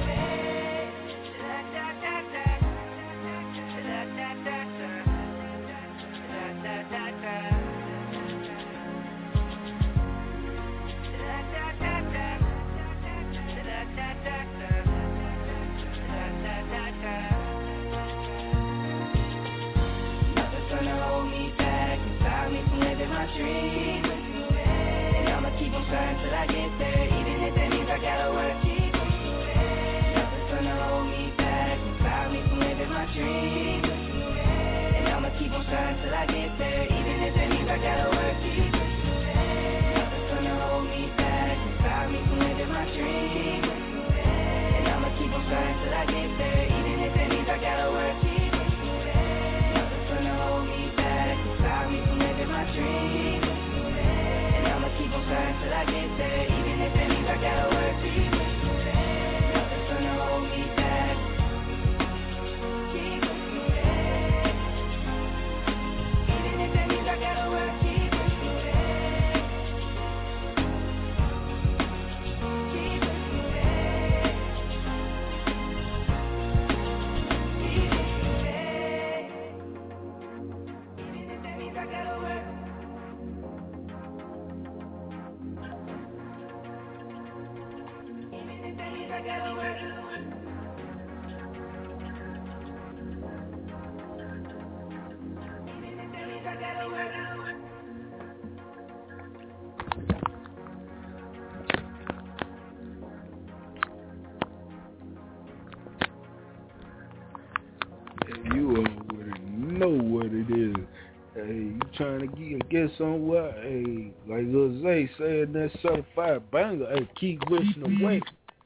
my dream, and I'ma keep on trying till I get there, even if that means I gotta work. Keep Nothing's gonna hold me back and stop me from living my dream, and I'ma keep on trying till I get there, even if that means I gotta work. Keep Nothing's gonna hold me back and stop me from living my dream, and I'ma keep on trying till I get there, even if that means I gotta work. Keep Nothing's gonna hold me back and stop me from living my dream, and I'ma keep on trying till I get there, even if that means I gotta work. Keep Nothing's gonna hold me back. Keep even if that means I gotta work. Keep You already know what it is. Hey, you trying to get, get somewhere? Hey, like Jose said, that certified banger. Hey, keep wishing away.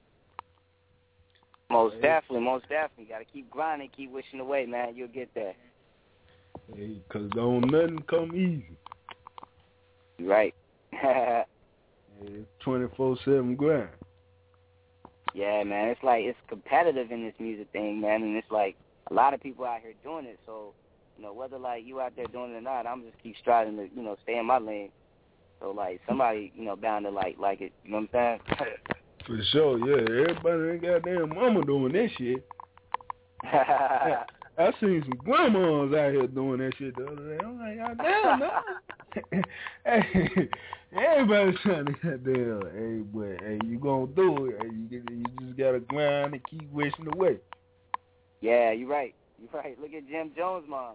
Most hey. definitely, most definitely. Got to keep grinding, keep wishing away, man. You'll get there. Hey, because don't nothing come easy. Right. Hey, twenty-four seven grind. Yeah, man. It's like, it's competitive in this music thing, man. And it's like, a lot of people out here doing it, so, you know, whether, like, you out there doing it or not, I'm just keep striving to, you know, stay in my lane. So, like, somebody, you know, bound to, like, like it. You know what I'm saying? For sure, yeah. Everybody ain't goddamn mama doing that shit. I, I seen some grandmas out here doing that shit the other day. I'm like, goddamn, no. Hey, everybody's trying to goddamn, hey, but, hey, you gonna do it. Hey, you, you just gotta grind and keep wishing away. Yeah, you're right. You're right. Look at Jim Jones' mom.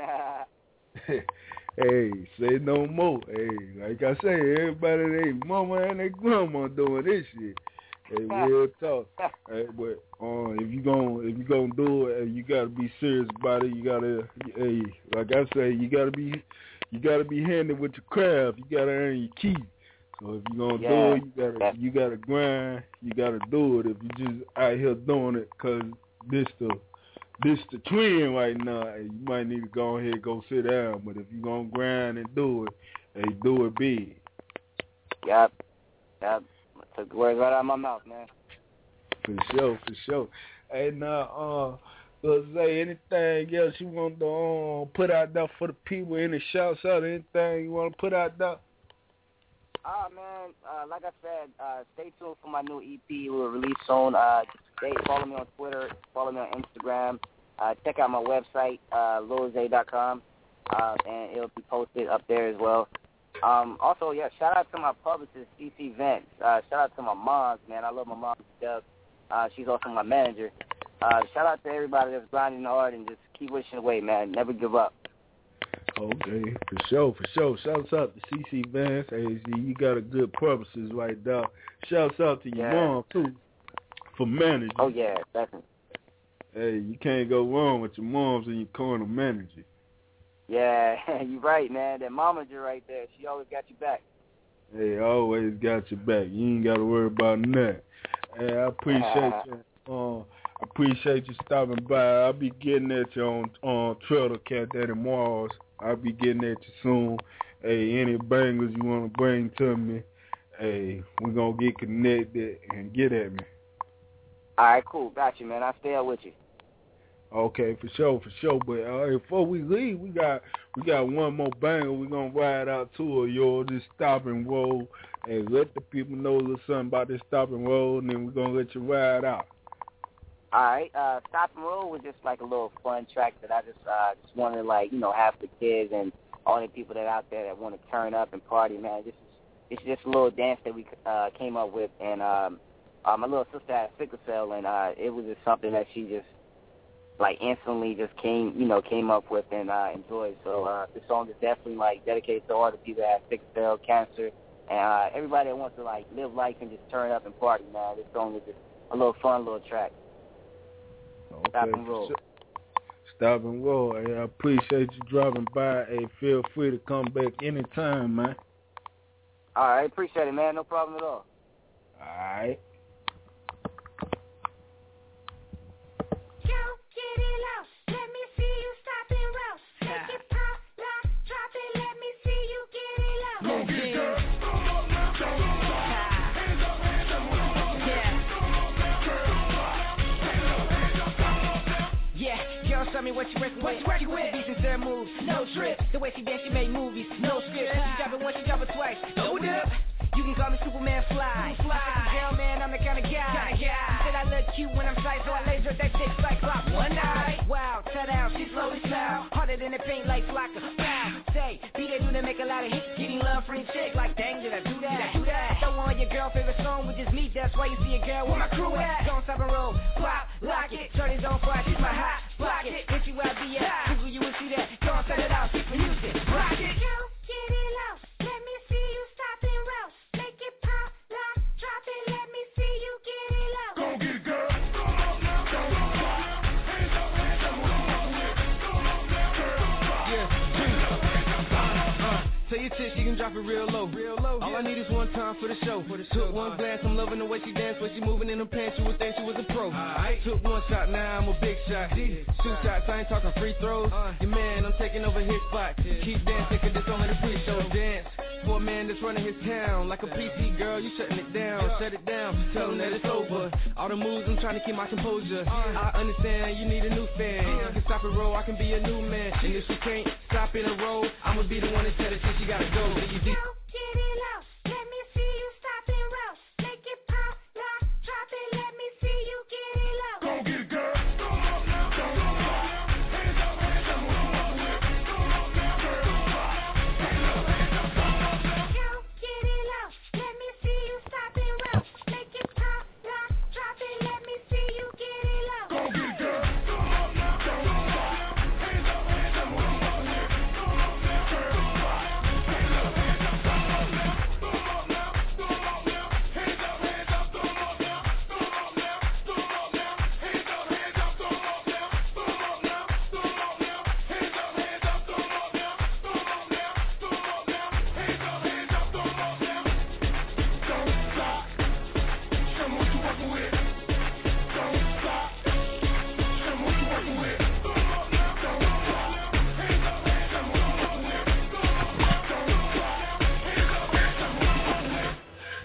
Hey, say no more. Hey, like I say, everybody, they mama and their grandma doing this shit. Hey, real talk. Hey, but uh, if you gon' if you gonna do it, hey, you gotta be serious about it. You gotta, hey, like I say, you gotta be, you gotta be handy with your craft. You gotta earn your keep. So if you gonna yeah. do it, you gotta, you gotta grind. You gotta do it. If you just out here doing it, cause this the This the trend right now. Hey, you might need to go ahead and go sit down. But if you gonna grind and do it, hey, do it big. Yep. Yep. Took the words right out of my mouth, man. For sure, for sure. Hey, now, uh, let's say anything else you want to um, put out there for the people, any shouts out, anything you want to put out there? Ah, uh, man, uh, like I said, uh, stay tuned for my new E P. It will release soon. Uh, stay, follow me on Twitter, follow me on Instagram. Uh, check out my website, uh, lil zay dot com, uh, and it'll be posted up there as well. Um, also, yeah, shout out to my publicist, C C Vance. Uh, shout out to my moms, man. I love my mom to death. Uh, she's also my manager. uh, shout out to everybody that's grinding hard and just keep wishing away, man. Never give up. Okay, for sure, for sure. Shouts out to C C Vance. Hey, you got a good purposes right there. Shouts out to your yeah. mom, too, for managing. Oh, yeah, definitely. Hey, you can't go wrong with your moms and your corner manager. Yeah, you're right, man. That momager right there, she always got you back. Hey, always got your back. You ain't got to worry about that. Hey, I appreciate you. Uh, I appreciate you stopping by. I'll be getting at you on, on Twitter, Cat Daddy Mars. I'll be getting at you soon. Hey, any bangers you want to bring to me, hey, we're going to get connected and get at me. All right, cool. Got you, man. I'll stay up with you. Okay, for sure, for sure. But uh, before we leave, we got we got one more banger. We're going to ride out to it, yo. Just stop and roll. And let the people know a little something about this stop and roll, and then we're going to let you ride out. All right, uh, Stop and Roll was just like a little fun track that I just uh, just wanted to, like, you know, have the kids and all the people that out there that want to turn up and party, man. This is it's just a little dance that we uh, came up with, and um, uh, my little sister had sickle cell, and uh, it was just something that she just like instantly just came, you know, came up with and uh, enjoyed. So uh, this song is definitely like dedicated to all the people that have sickle cell, cancer, and uh, everybody that wants to like live life and just turn up and party, man. This song is just a little fun little track. Okay. Stop and roll. Stop and roll. Hey, I appreciate you dropping by. Hey, feel free to come back anytime, man. All right, appreciate it, man. No problem at all. All right. Tell me what you working with, what you working with. Beats and moves, no trip. The way she dance, she make movies, no script. She drop it once, she drop it twice, no dip. You can call me Superman Fly. Fly. Girl, man, I'm the kind of guy. Kind of guy. Said I look cute when I'm shy, so I laser that thick like clock. One night, wow, tell down, she slowly smile. Harder than the paint like Flocka. Pow, say, be there do to make a lot of hits. Getting love from a chick, like dang, did I do that? Did I do that? Throw on your girl favorite song, we just meet. That's why you see a girl with my crew at. Don't stop and roll, pop, lock it. Shorty's on fire, she's my hot pocket. Hit you out the ass, Google you will see that. Don't set it out, keep music, rock it. Go get it low, let me see you stop and roll. Make it pop, lock, drop it, let me see you get it low. Go get it, girl. Go up now, go up now. Hands up, hands up, what you walking with? Go up now, girl. Yeah, uh, uh, tell your chick she can drop it real low, real low. All I need is one time for the show. For the Took one glance, I'm loving the way she dance, when she moving in her pants. You would think she was a pro. I took one shot, now I'm a big shot. Two shots, I ain't talking free throws. Your man, I'm taking over his spot. Keep dancing, cause this only the pre-show dance. For a man that's running his town, like a P C girl, you shutting it down. Shut it down, tell him that it's over. All the moves, I'm trying to keep my composure. I understand you need a new fan. You can stop and roll, I can be a new man. And if she can't stop in a row, I'ma be the one to tell her shit she gotta go. Go get it low, let me see you stop and roll. Make it pop, lock, drop it, let me see you get it low. Go get it, girl. Go up now, go up now. Hands up, hands up, what you walking with? Go up now, girl. Hands up, hands up, go up now. Go get it low, let me see you stop and roll. Make it pop, lock, drop it, let me see you get it low. Go get it, girl. Go up now, go up now. Hands up, hands up, what you walking with? Go up now, girl. Hands up, hands up, go up now. Go up now, go up now. Hands up, hands up, go up now. Go up now, go up now. Hands up, hands up, go up now. Go up now, go up now. Hands up, hands up, go up now. Go up now, go up now. Hands up, hands up, go up now. Don't stop. Show me what you working with. Don't stop. Show me what you working with. Go up now, go up now. Hands up, hands up, what you working with. Go up now, go up now. Hands up, hands up, what you working with.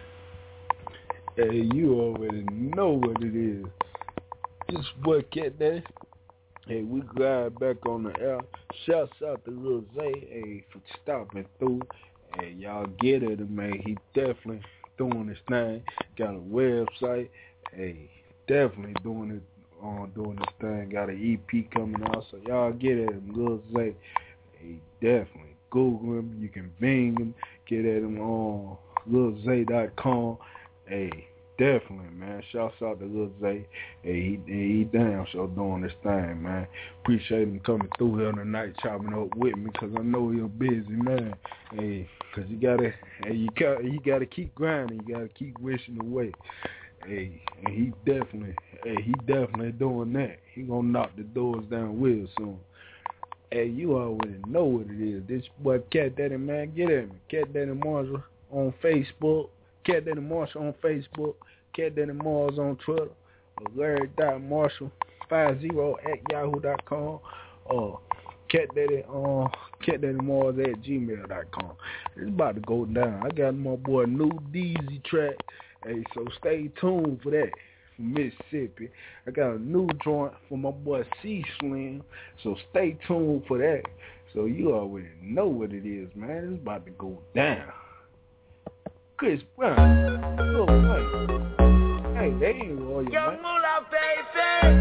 Hey, you already know what it is. This boy Cat Daddy. Hey, we glide back on the air. Shouts out to Lil Zay, hey, for stopping through. Hey, y'all get it, man. He definitely doing his thing. Got a website. Hey, definitely doing it on doing this thing. Got an E P coming out. So y'all get at him, Lil Zay. Hey, definitely Google him. You can Bing him. Get at him on lil zay dot com. Hey, definitely, man. Shouts out to Lil Zay. Hey, he, he damn sure doing this thing, man. Appreciate him coming through here tonight, chopping up with me, because I know you're busy, man. Hey, because you gotta, hey, you got, you gotta keep grinding. You gotta keep wishing away. Hey, and he definitely, hey, he definitely doing that. He gonna knock the doors down real soon. Hey, you already know what it is. This boy Cat Daddy, man, get at me. Cat Daddy Marshall on Facebook. Cat Daddy Marshall on Facebook. Cat Daddy Mars on Twitter. Or Larry dot Marshall five zero at yahoo dot com. Or Cat Daddy on uh, Cat Daddy Mars at gmail dot com. It's about to go down. I got my boy New Deezy track. Hey, so stay tuned for that. From Mississippi. I got a new joint for my boy C Slim. So stay tuned for that. So you already know what it is, man. It's about to go down. Chris Brown. Oh, man. Hey, they ain't royal, man. Young Moolah, baby.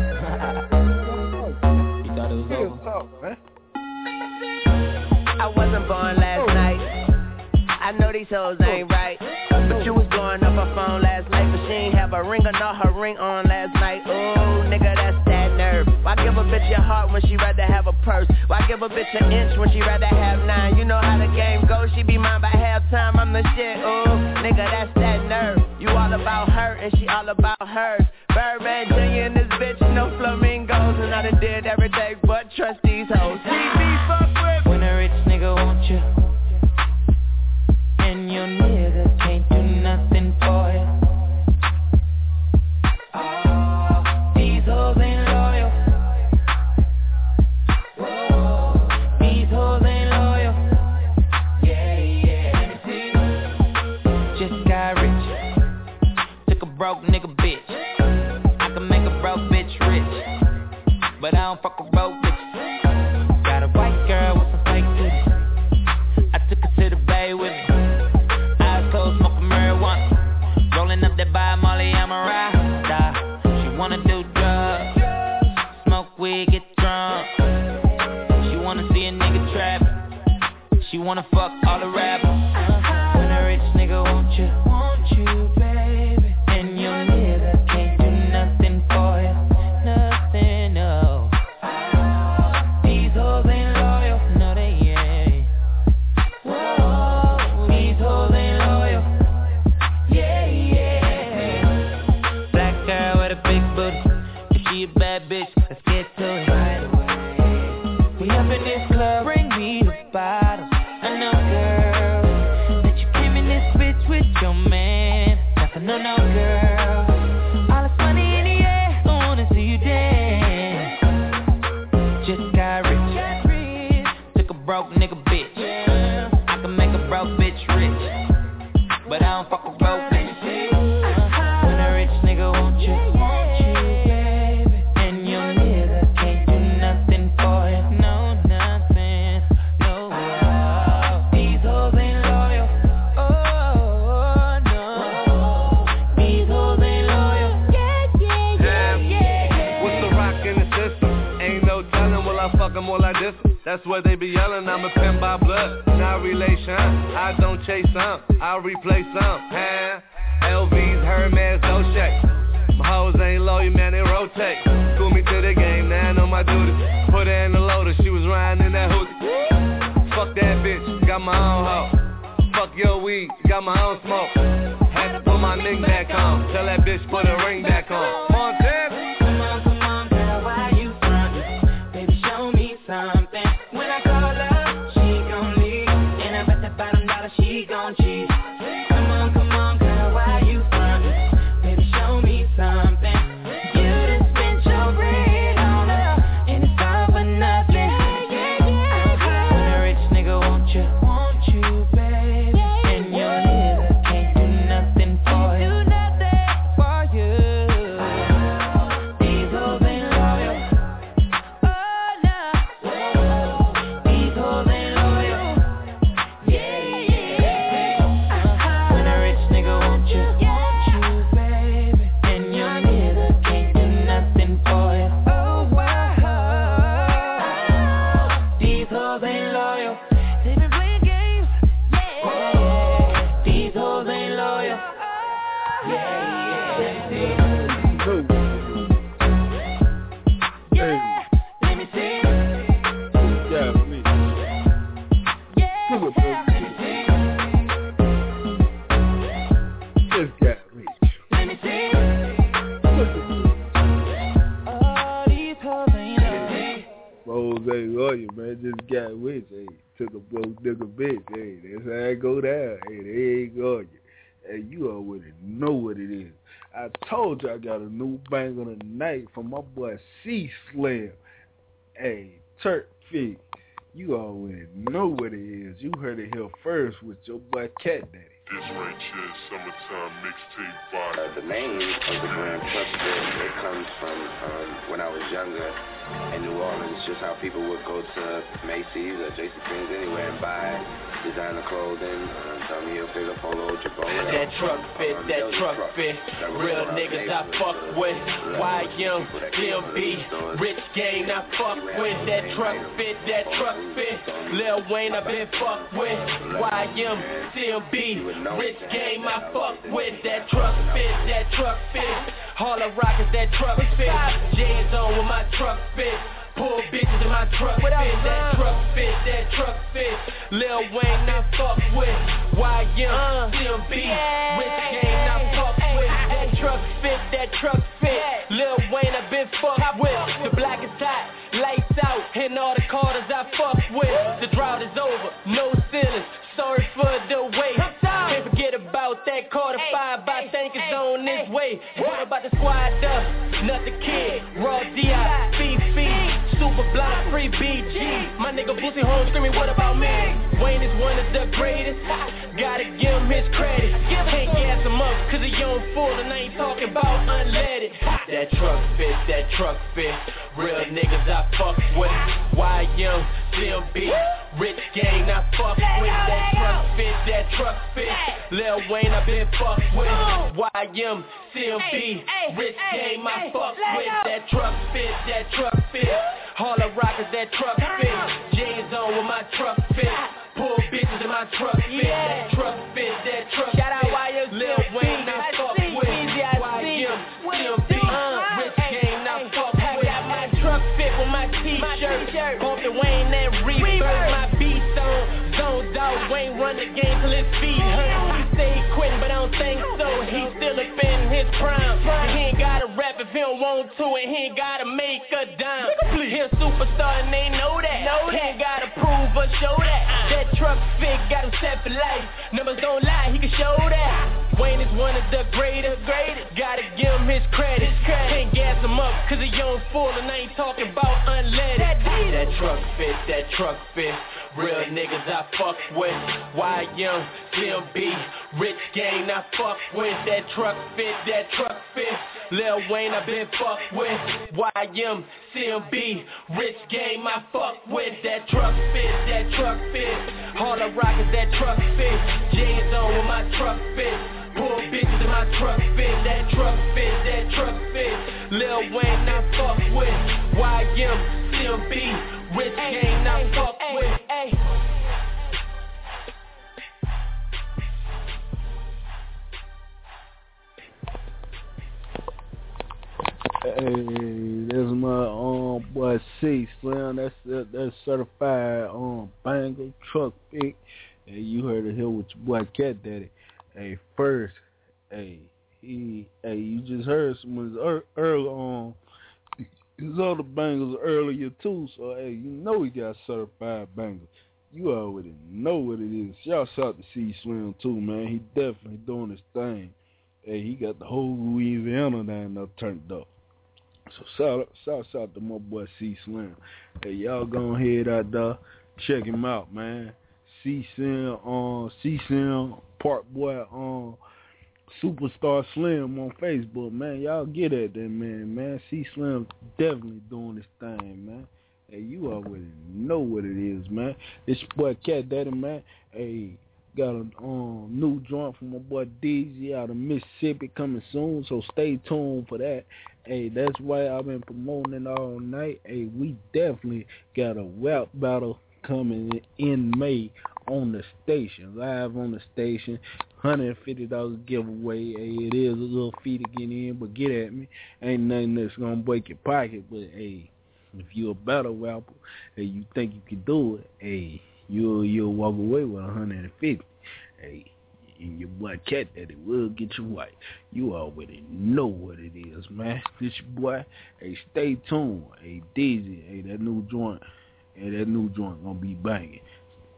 You thought it was Real over? talk, man. I wasn't born last oh. night. I know these hoes ain't right. But you was blowing up her phone last night, but she ain't have a ring or not her ring on last night. Ooh, nigga, that's that nerve. Why give a bitch your heart when she rather have a purse? Why give a bitch an inch when she rather have nine? You know how the game goes, she be mine by halftime, I'm the shit. Ooh, nigga, that's that nerve. You all about her and she all about hers. Birdman Junior in this bitch, no flamingos. And I done did everything but trust these hoes. T V fuck with. When a rich nigga want you, and your nigga can't do nothing for you. Oh, these hoes ain't loyal. Whoa, these hoes ain't loyal. Yeah, yeah. See, just got rich. Took a broke nigga bitch. I can make a broke bitch rich, but I don't fuck with broke bitches. Got a white girl with some fake titties. I took her to the bay with me. Smoking marijuana, rolling up that by Molly, I'm a ride. She wanna do drugs, smoke weed, get drunk. She wanna see a nigga trap. She wanna fuck all the rappers. When a rich nigga want you, want you, baby, and your nigga can't do nothing for you, nothing, no. These hoes ain't loyal, no they ain't. Whoa, these hoes ain't loyal. Bad bitch, let's get to it right away. We up in this club, bring me the bottles. I know, girl, that you came in this bitch with your man. That's a no-no, girl. All this money in the air, I wanna see you dance. Just got rich, took a broke nigga bitch. I can make a broke bitch rich, but I don't fuck with broke bitches. When a rich nigga want you. More like this, that's what they be yelling. I'm a pimp by blood, not relation. I don't chase some, I replace some. Huh? L V's, Hermes, no shake. My hoes ain't loyal, man, they rotate. School me to the game, now I know my duty. Put her in the loader, she was riding in that hoodie. Fuck that bitch, got my own hoe. Fuck your weed, got my own smoke. Had to put my ring back on, tell that bitch put her ring back on. Montana. Something. When I call her, she gon' leave, and I bet that bottom dollar she gon' cheat. Come on, come on, girl, why you frontin'? Baby, show me something. You done spent your bread on her, and it's all for nothing. Yeah, yeah, yeah. When a rich nigga want you, want you, baby, and your nigga can't do nothing for you, do nothing for you. took a broke nigga bitch. Hey, that's how it go down. Hey, they ain't going. Hey, you already know what it is. I told you I got a new banger tonight from my boy C Slam. Hey, Turk Fig. You already know what it is. You heard it here first with your boy Cat Daddy. This right here is summertime mixtape vibe. Uh, the name of the brand Truck Fit, it comes from um, when I was younger in New Orleans, just how people would go to Macy's or J C Penney's anywhere and buy designer clothing, um, Tommy Hilfiger, Polo, Jabot. That truck fit, um, that truck fit, real niggas I fuck with, Y M, D M B, Rich Gang I fuck with, that truck fit, that truck fit, Lil Wayne I been fuck with, Y M, D M B, Rich Gang I fuck with, that truck fit, that truck fit, all the rockers that truck fit, J's on with my truck fit. Pull bitches in my truck fit, that truck fit, that truck fit. Lil Wayne I fuck with, Y M, C M B, Rich Gang I fuck with, that truck fit, that truck fit. Lil Wayne I been fuck with, the black is hot, lights out, and all the Carters I fuck with. The drought is over, no ceilings, sorry for the wait. Can't forget about that Carter five, I think it's on this way. What about the squad up, not the kid, Raw D I, Fifi. Super blind, free B G. My nigga Boosie home screaming, what about me? Wayne is one of the greatest. Gotta give him his credit. Can't gas him up, cause he on full and I ain't talking about unleaded. That truck fit, that truck fit. Real niggas I fuck with. Y M, C M B, Rich Gang I fuck with. That truck fit, that truck fit. Lil Wayne I been fuck with. Y M, C M B, Rich Gang I fuck with. That truck fit, that truck fit. All the rockers that truck fit, J's on with my truck fit. Pull bitches in my truck fit, that truck fit, that truck fit. Shout out Y M, Lil Wayne I fuck with, Y M, C M B, Rich Gang I fuck with. Got my truck fit with my t-shirt, bumpin' Wayne and Rebirth. My beats on, zones out, Wayne run the game till his feet hurt. He say he quitting, but I don't think so. He still up in his prime. He ain't gotta rap if he don't want to, and he ain't gotta make a dime. He a superstar and they know that. He ain't gotta prove or show that. That truck fit got him set for life. Numbers don't lie, he can show that. Wayne is one of the greatest. Gotta give him his credit. Can't gas him up, cause he on full and I ain't talking about unleaded. That truck fit, that truck fit. Real niggas I fuck with. Y M, C M B, Rich Gang I fuck with. That truck fit, that truck fit. Lil Wayne I been fuck with. Y M, C M B, Rich Gang I fuck with. That truck fit, that truck fit. All the rockers that truck fit. J's on with my truck fit. Pull bitches in my truck fit. That truck fit, that truck fit. Lil Wayne I fuck with. Y M, C M B, Rich Gang I fuck with. Hey, that's my um boy C Slam. That's that, that's certified um banger truck pick. Hey, you heard it here with your boy Cat Daddy. Hey, first, hey, he, hey, you just heard some of his er, early um his other bangers earlier too. So hey, you know he got certified bangers. You already know what it is. Shouts out to C Slam too, man. He definitely doing his thing. Hey, he got the whole Louisiana down there turned up. So shout, shout out to my boy C Slam. Hey, y'all go ahead out there, check him out, man. C Slam, um, C Slam, Park Boy, um, Superstar Slim on Facebook, man. Y'all get at that man, man. C Slam definitely doing his thing, man. Hey, you already know what it is, man. It's your boy Cat Daddy, man. Hey, got a um, new joint from my boy D Z out of Mississippi coming soon, so stay tuned for that. Hey, that's why I've been promoting it all night. Hey, we definitely got a rap battle coming in May on the station, live on the station. one hundred fifty dollars giveaway. Hey, it is a little fee to get in, but get at me. Ain't nothing that's gonna break your pocket, but hey, if you're a battle rapper and you think you can do it, hey, you'll you'll walk away with one hundred fifty. Hey, and your boy Cat Daddy will get you right. You already know what it is, man. This your boy. Hey, stay tuned. Hey, Daisy. Hey, that new joint. Hey, that new joint gonna be banging.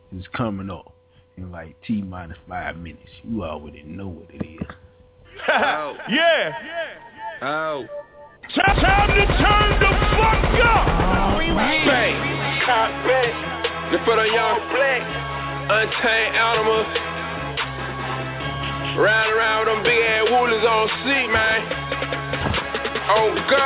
is coming up in like T minus five minutes. You already know what it is. Oh. Yeah. Oh. Time to turn the fuck up. Bang. Cop back. The for the young black. Untamed animals. Riding around with them big ass woolies on seat, man. On go.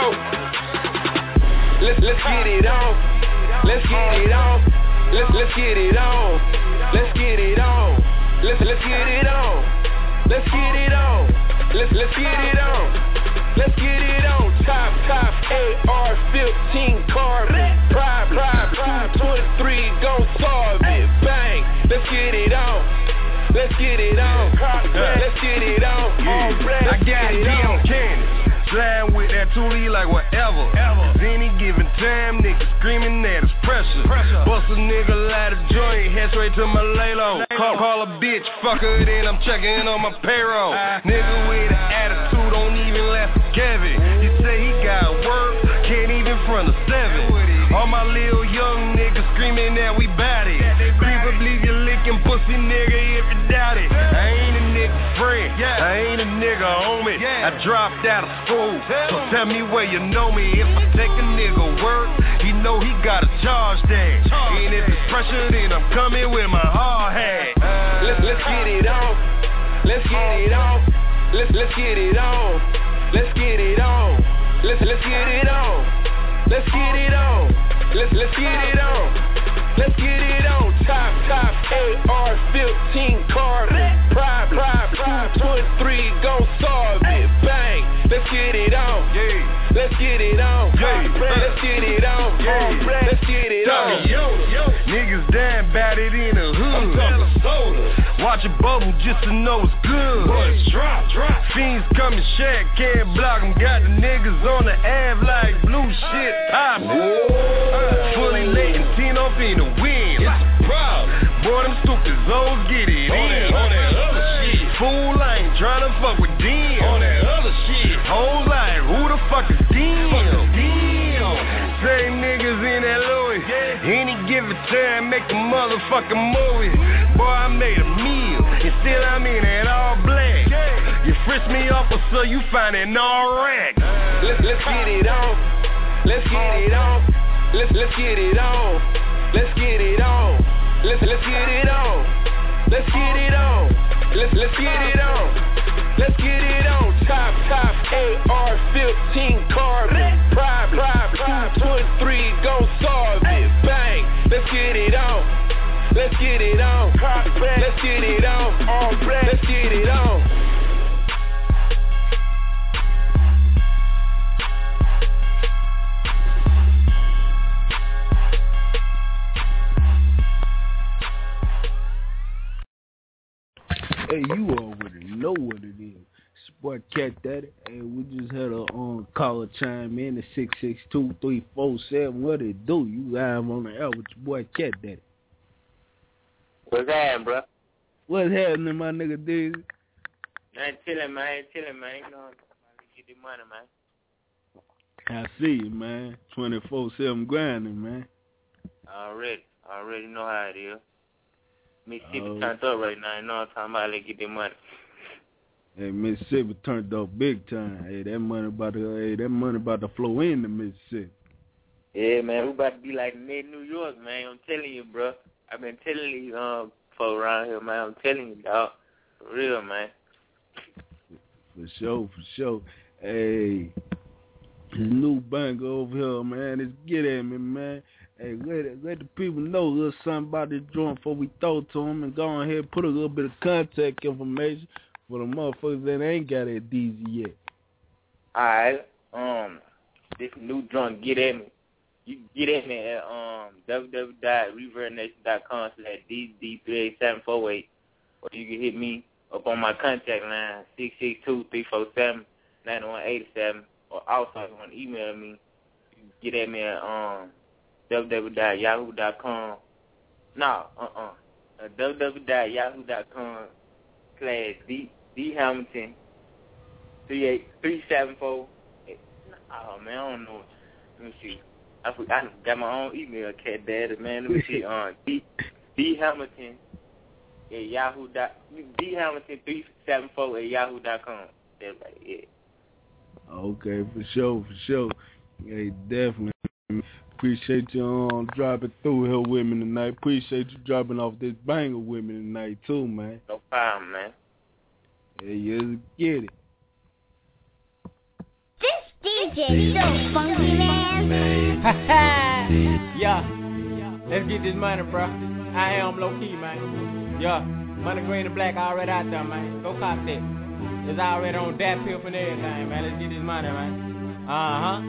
Let's let's get it on. Let's get it on. Let's let's get it on. Let's get it on. Let's let's get it on. Let's get it on. Let's let's get it on. Let's get it on. Top top A R fifteen car. Pride pride two twenty-three gon' solve it. Bang. Let's get it on. Let's get it on. Let's get it on. Yeah. I got damn candy. Slime with that toolie like whatever. Any given time, niggas screaming that it's pressure. pressure. Bust a nigga light a joint, head straight to my lay-low. Call, call a bitch, fuck her, then I'm checking on my payroll. Uh, nigga with an attitude, don't even last a Kevin. He say he got work, can't even front a seven. All my little young niggas screaming that we bout it. People believe you licking pussy, nigga, if you doubt it. I ain't a nigga friend, I ain't a nigga homie. I dropped out of school, so tell me where you know me. If I take a nigga work, he know he gotta charge that. And if it's pressure, then I'm coming with my hard hat. Let's let's get it on. Let's get it on. Let's let's get it on. Let's get it on. Let's let's get it on. Let's get it on. Let's let's get it on. Let's get it on. Top top A R fifteen car. Pride pride two twenty-three gon' solve it. Bang. Let's get it on. Yeah. Let's get it on. Yeah. Let's get it on. Yeah. Let's get it on. Yo, yo. Niggas damn bad it in the hood. Watch it bubble just to know it's good. Boys drop, drop. Fiends coming shack, can't block them. Got the niggas on the Ave like blue shit poppin'. Uh, fully letting Tino in the wind. It's a problem. Boy, them stupid zoes get it on in. That, on that other shit. Fool, I ain't tryna fuck with them. On that other shit. Hoes like, who the fuck is them? Damn. Same niggas in that Louis. Yeah. Any given time, make a motherfucking movie. Boy, I made a meal, and still I'm in that all black. Yeah. You frisk me up, or so you find it all rack. Let's let's get it on. Let's get it on. Let's let's get it on. Let's get it on. Let's let's get it on. Let's get it on. Let's let's get it on. Let's get it on. Top top A R fifteen car. Pride pride two twenty-three gon' solve it. Bang. Let's get it on. Let's get it on. Let's get it on. Let's get it on. Hey, you already know what it is. It's your boy Cat Daddy. Hey, we just had a um, caller chime in at six six two, three four seven. What it do? You live on the air with your boy Cat Daddy. What's happening, bro? What's happening, my nigga Dizzy? Man, chillin', man. Chillin', man. You know, get the money, man. I see you, man. twenty-four seven grinding, man. Already. Already know how it is. Mississippi oh. turned up right now. You know what I'm talking about? Let's get the money. Hey, Mississippi turned up big time. Hey, that money about to, hey, that money about to flow into Mississippi. Yeah, man. We about to be like New York, man. I'm telling you, bro. I've been telling you, um, folks around here, man. I'm telling you, dog. For real, man. For sure, for sure. Hey, this new banger over here, man. Let's get at me, man. Hey, let, it, let the people know a little something about this joint before we throw it to them, and go ahead and put a little bit of contact information for the motherfuckers that ain't got that D Z yet. All right. Um, this new joint, Get At Me. You can get at me at um, w w w dot reverb nation dot com slash D D three eight seven four eight, or you can hit me up on my contact line, six six two, three four seven, nine one eight seven, or also if you want to email me, you can get at me at um, w w w dot yahoo dot com. No, uh-uh. Uh, w w w dot yahoo dot com slash D, D Hamilton three eight three seven four. Oh, man, I don't know. Let me see. I forgot, I got my own email, Cat Daddy, man. Let me see. Uh, D, D Hamilton at Yahoo dot D Hamilton three seven four at Yahoo dot com. That's like it. Okay, for sure, for sure. Hey, definitely. Appreciate you um, dropping through here with me tonight. Appreciate you dropping off this banger with me tonight too, man. No problem, man. Yeah, you get it. This D J so funky, man. Yeah, let's get this money, bro. I am low key, man. Yeah, money green and black already out there, man. Go cop that. It's already on that pill and everything, man. Let's get this money, man. Uh huh.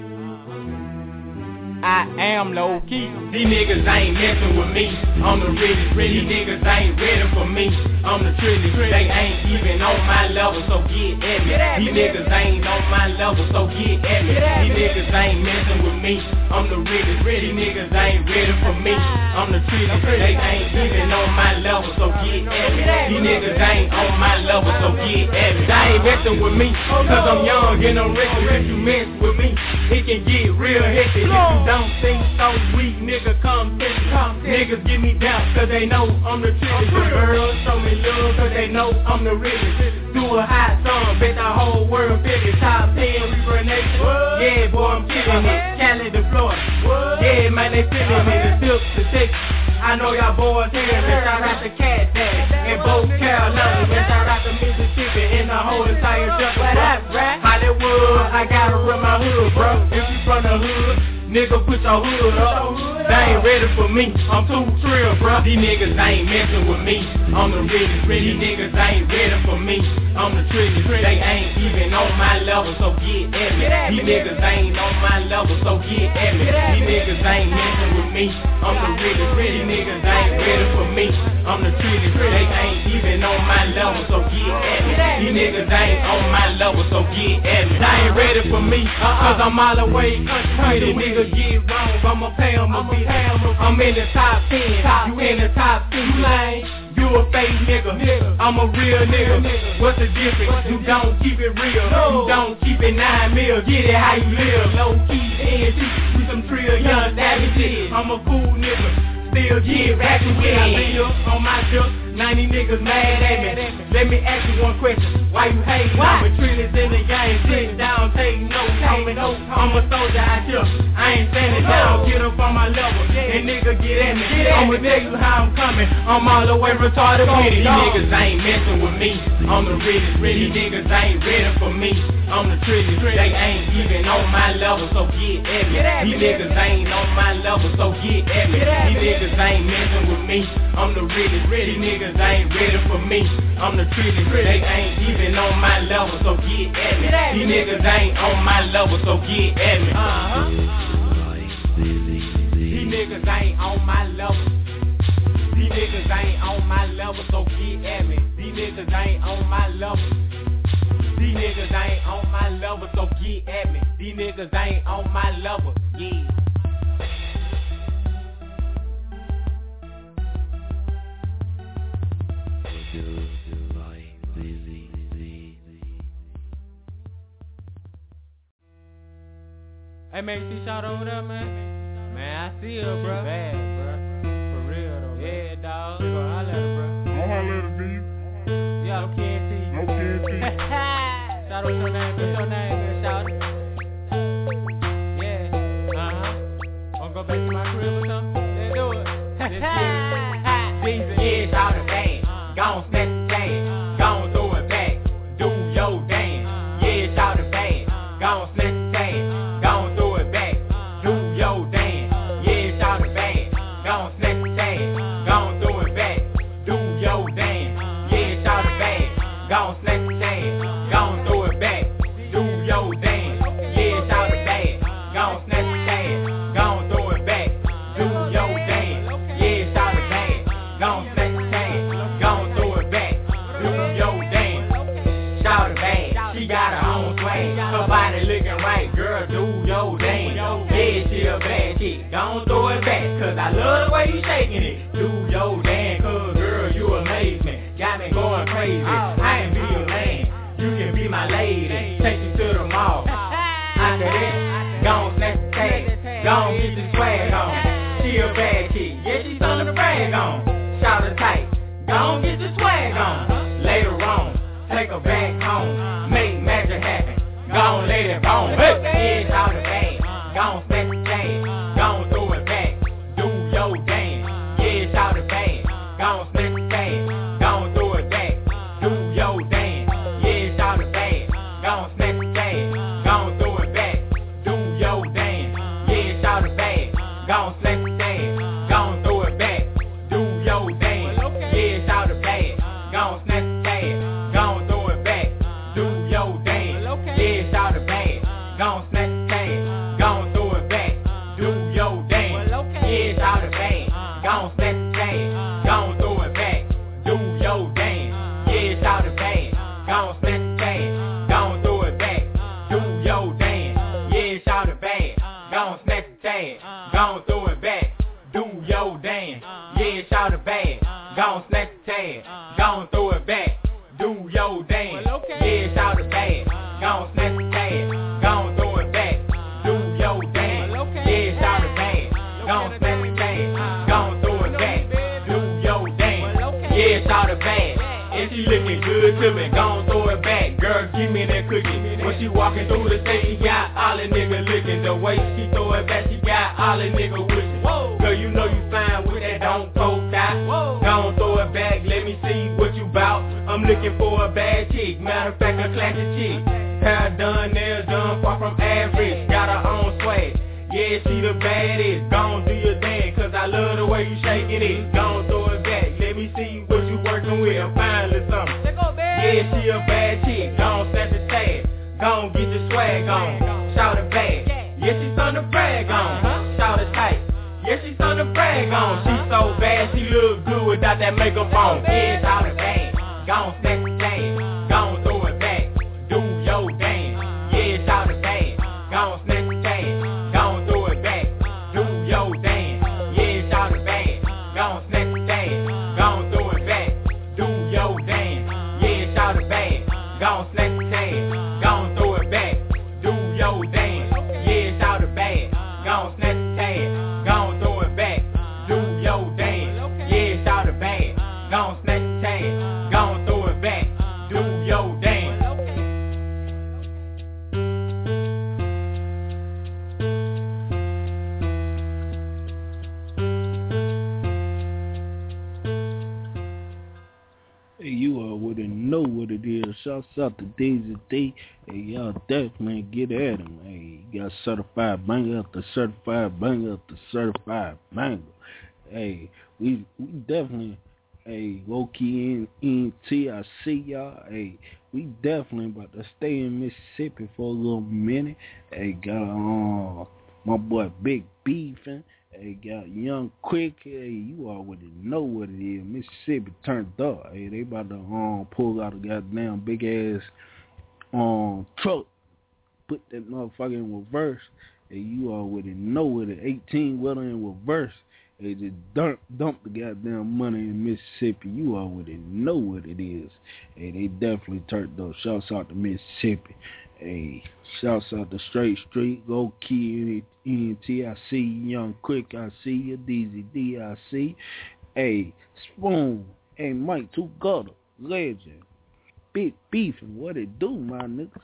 I am low key. These niggas ain't messing with me. I'm the realest. These niggas ain't ready for me. I'm the trillest. They ain't even on my level, so get at me. These niggas ain't on my level, so get at me. These niggas ain't messing with me. I'm the realest. These niggas ain't ready for me. I'm the trillest. They ain't even on my level, so get at me. These niggas ain't on my level, so get at me. They ain't messing with me, cause I'm young and I'm rich. If you mess with me, it can get real hectic. If you don't think so, weak nigga, come test me. Niggas give me down, cause they know I'm the trillest. Girls show me love, cause they know I'm the realest. Do a hot song, bet the whole world feel it. Top ten, we run nation. Yeah, boy, I'm killing it. Cali to Florida. Yeah, man, they feeling me. The silk to Texas. I know y'all boys here, man. Shout out to Cat Dad in both Carolina. Man, shout out to Mississippi and the whole entire jungle. Hollywood, I gotta run my hood, bro. If you from the hood, nigga, put your hood up. They ain't ready for me. I'm too trill, bro. These niggas ain't messing with me. I'm the realest. These niggas ain't ready for me. I'm the trillest. They ain't even on my level, so get at me. These niggas ain't on my level, so get at me. These niggas ain't messing with me. I'm the realest. These niggas ain't ready for me. I'm the trillest. They ain't even on my level, so get at me. These niggas ain't on my level, so get at me. They ain't ready for me, cause I'm all the way country. Niggas get wrong, I'ma pay them a beat. I'm in the top ten, you in the top ten. You lame, you a fake nigga. I'm a real nigga. What's the difference? You don't keep it real. You don't keep it nine mil. Get it how you live. Low key, N T, we some trill young savages. I'm a cool nigga. Still get ratchet when I live on my trip. ninety niggas mad at me. Let me ask you one question. Why you hating? I'm a trillest in the game. Sitting down, taking notes. I'm a soldier out here. I ain't standing down. Get up on my level. And nigga get at me. I'ma tell you how I'm coming. I'm all the way retarded with it. These niggas ain't messing with me. I'm the realest. These niggas ain't ready for me. I'm the trillest. They ain't even on my level, so get at me. These niggas ain't on my level, so get at me. These niggas ain't messing with me. I'm the realest. These niggas ain't ready for me. I'm the trillest. They ain't even on my level, so get at me. These niggas ain't on my level, so get at me. Uh-huh. These niggas ain't on my level. These niggas ain't on my level, so get at me. These niggas ain't on my level. These niggas ain't on my level, so get at me. These niggas ain't on my level, yeah. Hey, man, you see Shot over there, man? Man, I see her, bro. Bad, bro. For real, though. Yeah, dog. She gon' holler at her, bro. Don't holler at her, dude. Yeah, no K N T. No K N T. Shout out your name, what's your name, man? Shout it. Yeah, uh-huh. Wanna go back to my crib or something? Let's do it. Let's get it. Jesus, yeah, shout it bang. Gon' snatch the chain. Gon' throw it back. Do your dance. Yeah, shout it bang. Gon' snatch the chain. Gon' throw it back. Do your dance. Yeah, shout it bang. Gon' snatch the chain. Gon' throw it back. Do your dance. Yeah, shout it bang. Gon' snatch the chain. Gon' throw it back. Do your dance. Yeah, shout it bang. Gon' snatch the chain. Gon' throw it back. Do your dance. Yeah, shout it bang. Gon' snatch the chain. Gon' throw it back. Do your dance. Shout it bang. She got her own swing. Her body looking right, girl. Do your dance. Yeah, she a bad chick. Gon' throw it back, cause I love the way you shaking it. Do your dance, cause girl, you amaze me. Got me going crazy. I ain't be your man. You can be my lady. Take you to the mall. After that, gon' snatch the tag. Gon' get the swag on. She a bad chick. Yeah, she something to brag on. on. Later on, take her back home. Make magic happen. Gon' let it bone. Hey, yeah, shout it bad. Gon' smash the cash. Gon' throw it back. Do your dance. Yeah, shout it bad. Gon' smash the cash. Gon' throw it back. Do your dance. Yeah, shout it bad. Gon' smash the cash. Gon' throw it back. Do your dance. Yeah, shout it bad. Gon' smash the cash. Gon' throw it back. Do your dance. Yeah, shout it bad. Gon' smash the cash. Gon' throw it back. Do your dance. Yeah, shout it bad. Gon' snatch the cash. Gon' throw it back. Do your dance. Yeah, shout it bad. Gon' snatch the cash. Gon' throw it back. Do your dance. Yeah, shout it bad. Gon' snatch the cash. Gon' throw it back. Do your dance. Yeah, shout it bad. Gon' snatch the cash. Gon' throw it back. Do your dance. Yeah, shout it bad. Gon' snatch the cash. Gon' throw it back. Do your dance. Yeah, shout it bad. Gon' snatch the cash. Gon' throw it back. Do your dance. Yeah, shout it bad. Gon' snatch the cash. Gon' throw it back. Do your dance. Yeah, shout it bad. And she looking good to me. Gon' throw it back. Girl, give me that cookie. When she walking through the state, she got all the niggas looking. The way she throw it back, she got all the niggas wishing. Girl, you know you fine with that don't poke out. Gon' throw it back. Let me see what you bout. I'm looking for a bad chick. Matter of fact, a classic chick. Hair done, nails done, far from average. Got her own swag. Yeah, she the baddest. Gon' do your dance, cause I love the way you shaking it. Gon' throw it back. Let me see what you working with. I'm finally something. Yeah, she a bad chick. Gon' snatch the tag. Gon' get your swag on. Shout it bad. Yeah, she's on the brag on. Shout it tight. Yeah, she's on the brag on. She so bad, she look good without that makeup on. Yeah, shout it bad. Gon' snatch the tag. Gon' throw it back. Do your dance. Yeah, shout it bad. Gon' snatch the tag. Gon' throw it back. Do your dance. Yeah, shout it bad. Gon' snatch the tag. Gon' throw it back. Do your dance. Yeah, shout it bad. Gon' snatch the tag. Gon' throw it back. Do your dance. Yeah, shout it bad. Gon' snatch the tag. Gon' throw it back. Do your dance. Yeah, shout it bad. Gon' snatch the tag. Gon' throw it back. Do your dance. Hey, you already know what it is. Shouts out to Daisy D. Hey, y'all definitely get at him. Hey, you got certified banger after certified banger after certified banger. Hey, we we definitely, hey, low-key N T, I see y'all. Hey, we definitely about to stay in Mississippi for a little minute. Hey, got uh, my boy Big Beefin'. Hey, got Young Quick. Hey, you already know what it is. Mississippi turned up. Hey, they about to um, pull out a goddamn big ass um truck, put that motherfucker in reverse. Hey, you already know what it. eighteen wheeler in reverse. Hey, just dump dump the goddamn money in Mississippi. You already know what it is. Hey, they definitely turned up. Shouts out to Mississippi. Hey, shouts out to Straight Street, Go Key, N T, I see you. Young Quick, I see you. D Z D, I see. Hey, Spoon, hey, Mike Two Gutter, Legend, Big Beefin', what it do, my niggas?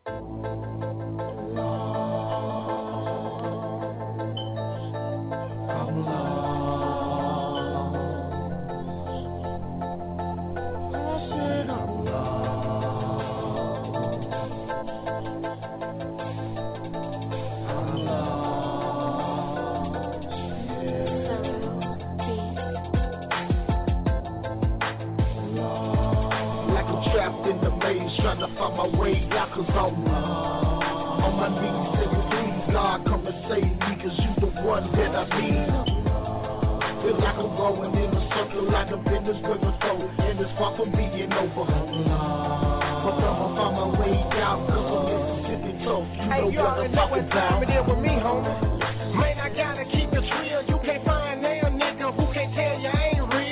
Trying to find my way out cause I'm on my knees saying please God come and save me cause you the one that I need. Feel like I'm going in a circle like I've been this way before and it's far from being over. But I'ma find my way out cause I'm Mississippi tough. You hey, know you already know what time it is with me, homie. Man, I gotta keep it real. You can't find nail nigga who can't tell you I ain't real.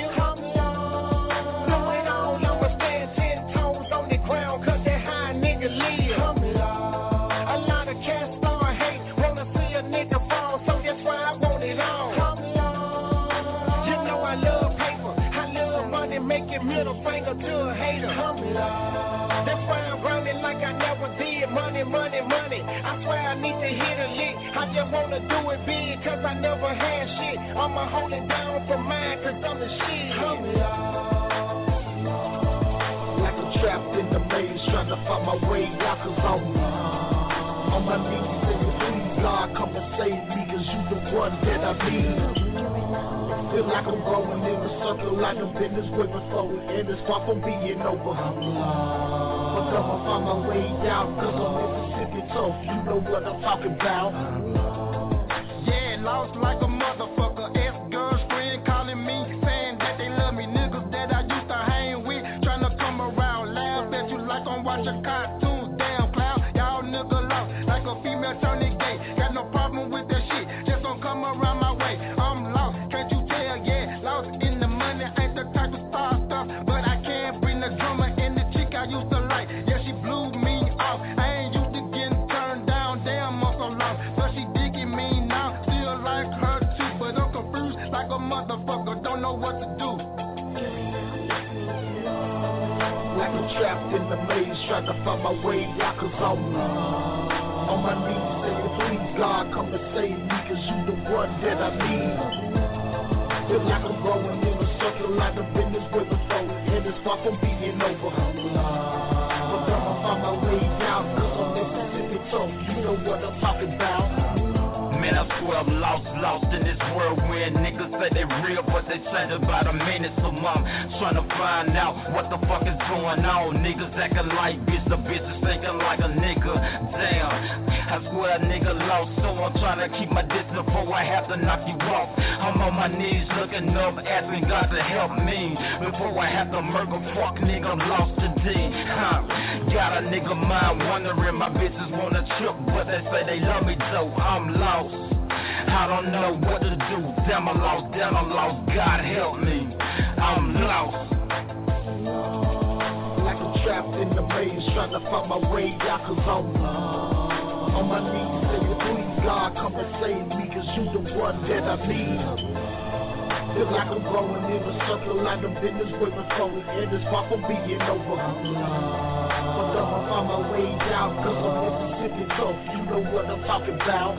Middle finger to later. That's why I'm running like I never did. Money, money, money. I swear I need to hit a lick. I just wanna do it big, cause I never had shit. I'ma hold it down for mine, cause I'm the shit. Like I'm trapped in the maze, trying to find my way out, cause I'm on my knees saying, please God, come and save me, cause you the one that I need. Feel like I'm going in a circle, like I've been this way before, and it's far from being over. But I'ma find my way down, cause I'm Mississippi tough, you know what I'm talking about. Yeah, lost like a motherfucker, ex-girlfriend calling me, saying that they love me, niggas that I used to hang with, trying to come around, laugh at you like I'm watching cartoons, damn clown, y'all niggas lost, like a female turning gay, got no problem with that shit, just don't come around my way, I'm lost, can't you tell, yeah, lost in the money, ain't the type of star stuff, but I can't bring the drummer and the chick I used to like, yeah, she blew me off, I ain't used to getting turned down, damn, I'm so lost, but she digging me now, still like her too, but I'm confused like a motherfucker, don't know what to do. Like I'm trapped in the maze, trying to find my way out, cause I'm on my knees saying, please God, come and save me, cause you the one that I need. Feel like I'm going in a circle, like I've been this way before, and it's far from being over. But I'ma find my way out, cause I'm Mississippi tough, you know what I'm talking about. Man, I swear I'm lost, lost in this whirlwind. Niggas say they real, but they change about a minute. So I'm trying to find out what the fuck is going on. Niggas acting like bitch, the bitch is thinking like a nigga. Damn, I swear a nigga lost, so I'm trying to keep my distance before I have to knock you off. I'm on my knees looking up, asking God to help me before I have to murder fuck nigga, I'm lost today. Huh. Got a nigga mind wondering, my bitches wanna trip, but they say they love me, so I'm lost. I don't know what to do. Damn, I'm lost, damn, I'm lost. God help me. I'm lost. Like I'm trapped in the maze, trying to find my way out, cause I'm on my knees saying, please God, come and save me, cause you the one that I need. Feel like I'm going in a circle, like I've been this way before, and it's far from being over. But I'ma find my way out, cause I'm Mississippi tough, you know what I'm talking about.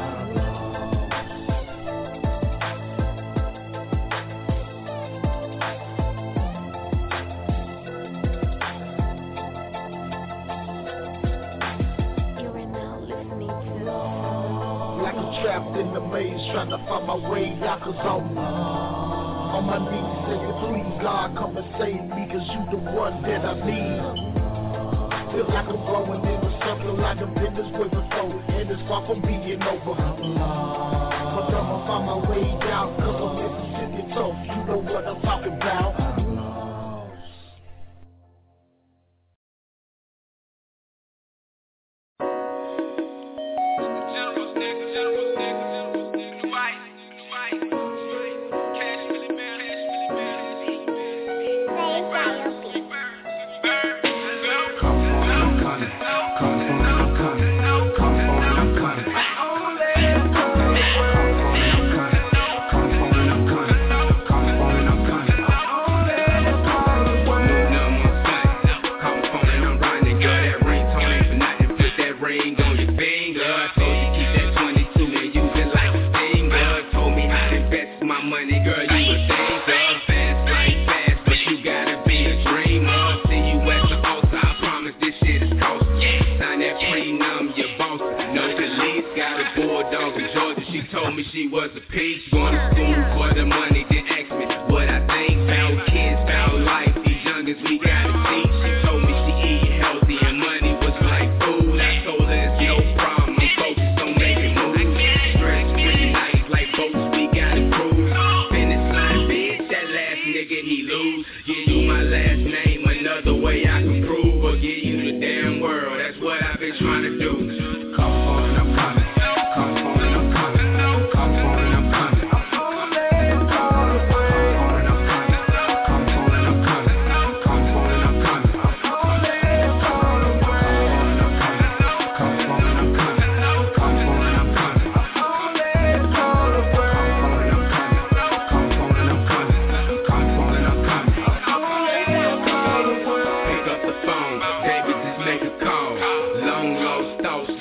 Trapped in the maze, trying to find my way out, cause I'm on my knees saying, please God, come and save me, cause you the one that I need. Feel like I'm going in a circle, like I've been this way before, and it's far from being over. But I'ma find my way out, cause I'm Mississippi tough, you know what I'm talking about.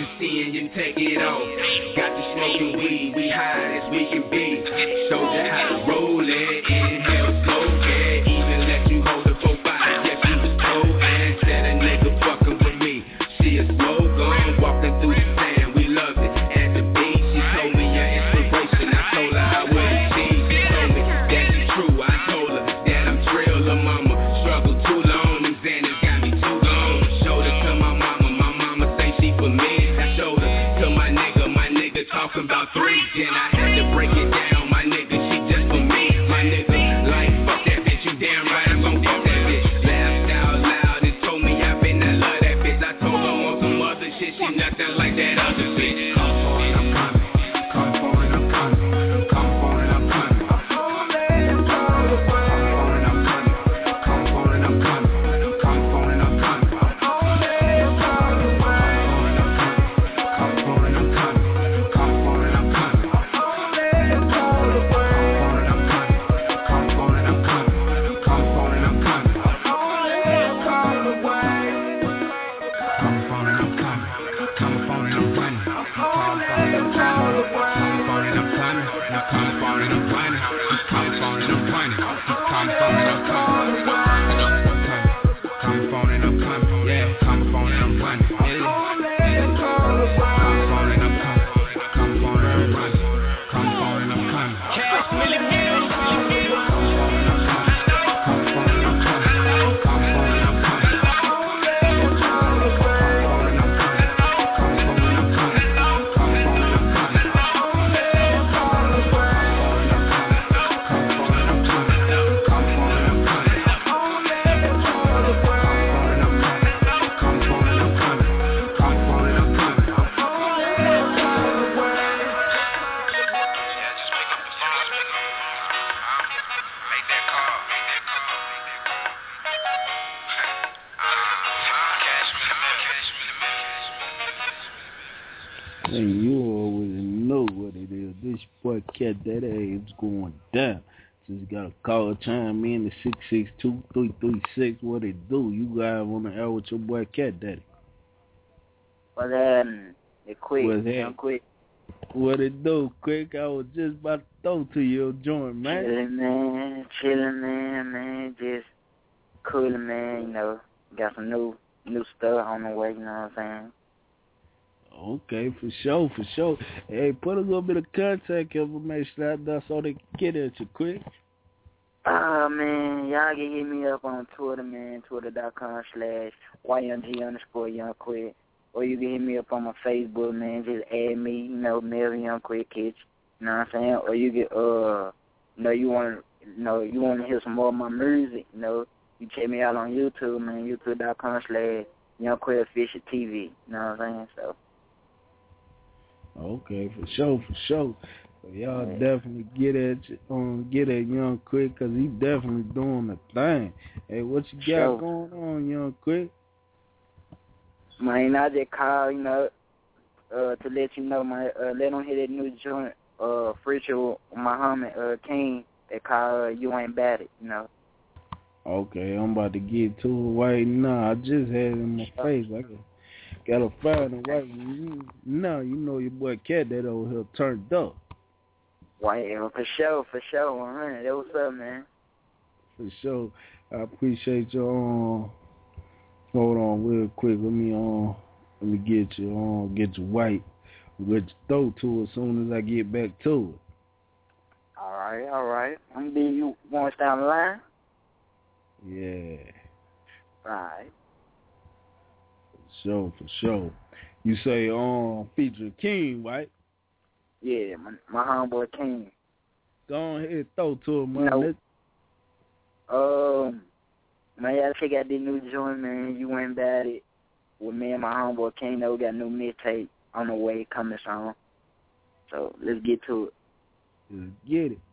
to ten, you take it off. Got you smoking weed, we high as we can be. Showed you how to roll it, inhale, smoke it. Even let you hold the four five, yeah, she was cold. And said a nigga fucking with me. She a smoke on, walking through the sand, we loved it. At the beach, she told me your inspiration. I told her I wouldn't cheat. She told me that it's true. I told her that I'm trill, her mama. Struggled too long, them Xanax got me too gone. Showed her to my mama, my mama say she for me. I showed her to my nigga, my nigga talking about three. Then I had to break it down, my nigga, she just for me. My nigga, like, fuck that bitch, you damn right, I'm gon' fuck that bitch. Laughed out loud and told me I been I love that bitch. I told her on some other shit, she nothing like that other bitch. Come for it, I'm coming. Come for it, I'm coming. Come for it, I'm coming. Come for it, I'm coming. Come for it, I'm coming. Come for it, I'm coming. Come for it, I'm coming. Come for it, I'm coming. Hey, you already know what it is. This boy Cat That A's going down. Just got a call, chime in to six six two, three three six. What it do? You guys on the air with your boy Cat Daddy. What happened? It quick. What's I'm quick. What it do, quick? I was just about to throw to your joint, man. Chillin', man. Chillin', man, man. Just coolin', man. You know, got some new new stuff on the way, you know what I'm saying? Okay, for sure, for sure. Hey, put a little bit of contact information out there so they can get at you quick. Oh, man, y'all can hit me up on Twitter, man, twitter.com slash YMG underscore Young Quick. Or you can hit me up on my Facebook, man, just add me, you know, Melvin Young Quick Kitch, you know what I'm saying? Or you get, uh, you know, you want to, you know, you want to hear some more of my music, you know, you check me out on YouTube, man, youtube.com slash Young Quick Official T V, you know what I'm saying? So. Okay, for sure, for sure. So y'all definitely get at um get at Young Quick, cause he definitely doing the thing. Hey, what you got Sure. going on, Young Quick? Man, I just call, you know, uh, to let you know, my uh, let them hear that new joint, uh, feature Muhammad uh, King. They call uh, You Ain't Bad It, you know. Okay, I'm about to get to it right now. I just had it in my face. I got, got a fire and right now. You know your boy Cat that over here turned up. White, for sure, for sure, one hundred. That what's up, man. For sure. I appreciate your um. Hold on, real quick. Let me um, let me get you um, get you white. We'll get your throat to it as soon as I get back to it. All right, all right. I'm gonna be you once down the line. Yeah. Right. For sure, for sure. You say um, feature King, right? Yeah, my, my homeboy King. Go ahead, throw to him, man. You know, um. Man, y'all check out this new joint, man. You Ain't Bad It. With me and my homeboy King, though, we got a new mixtape on the way coming soon. So let's get to it. Let's get it.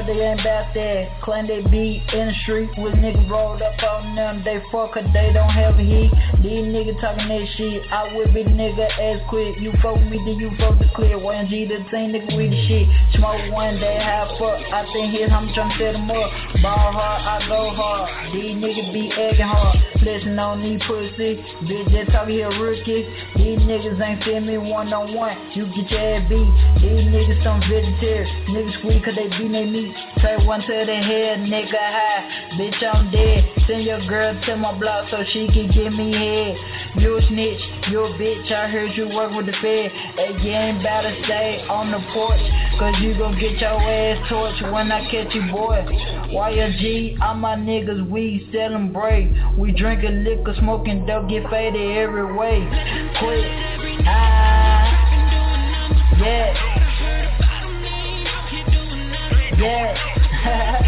but they ain't about that. Claim they be in the street with niggas rolled up on them. They fuck cause they don't have heat. These niggas talking that shit. I would be nigga ass quick. You fuck with me, then you fuck the clear. Y N G the same nigga with the shit. Smoke one day, high fuck. I think his, I'm tryna set them up. Ball hard, I go hard. These niggas be acting hard. Listen on these pussy. Bitch just talking here rookie. These niggas ain't feel me one on one. You get your ass beat. These niggas some vegetarian. Niggas squeak cause they beat they meat. Say one to the head, nigga high. Bitch I'm dead. Send your girl to my block so she can give me head. You a snitch, you a bitch. I heard you work with the Fed. Hey, you ain't about to stay on the porch cause you gon' get your ass torched when I catch you, boy. Y N G, all my niggas, we sellin' break. We drinkin' liquor, smoking dope, get faded every way. Quit, ah, yeah, yeah.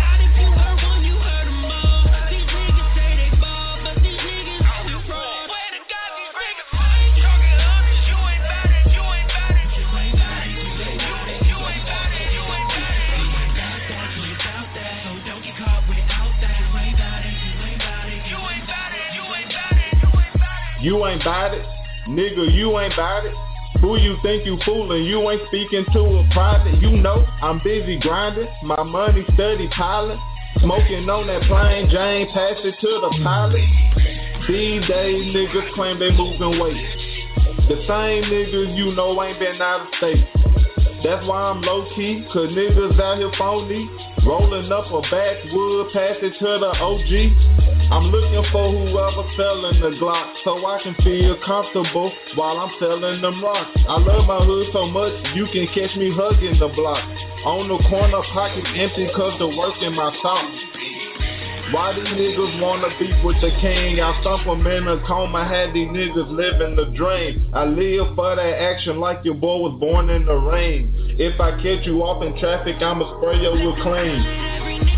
You ain't bout it, nigga, you ain't bout it. Who you think you fooling? You ain't speaking to a private. You know I'm busy grinding, my money steady piling. Smoking on that plain Jane, pass it to the pilot. These days niggas claim they moving weight. The same niggas you know ain't been out of state. That's why I'm low key, cause niggas out here phony. Rolling up a backwood, pass it to the O G. I'm looking for whoever selling the Glock, so I can feel comfortable while I'm selling them rocks. I love my hood so much, you can catch me hugging the block. On the corner, pocket empty cause the work in my socks. Why these niggas wanna beef with the king? I stump them in a coma, had these niggas living the dream. I live for that action like your boy was born in the rain. If I catch you off in traffic, I'ma spray you with clean.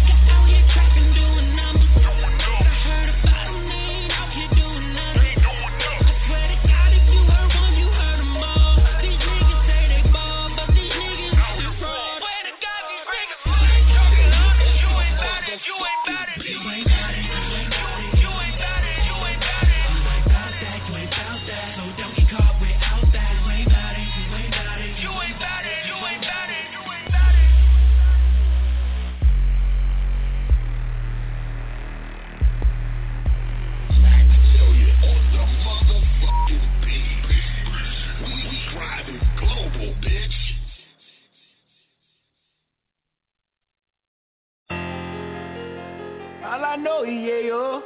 All I know is yeah, yo.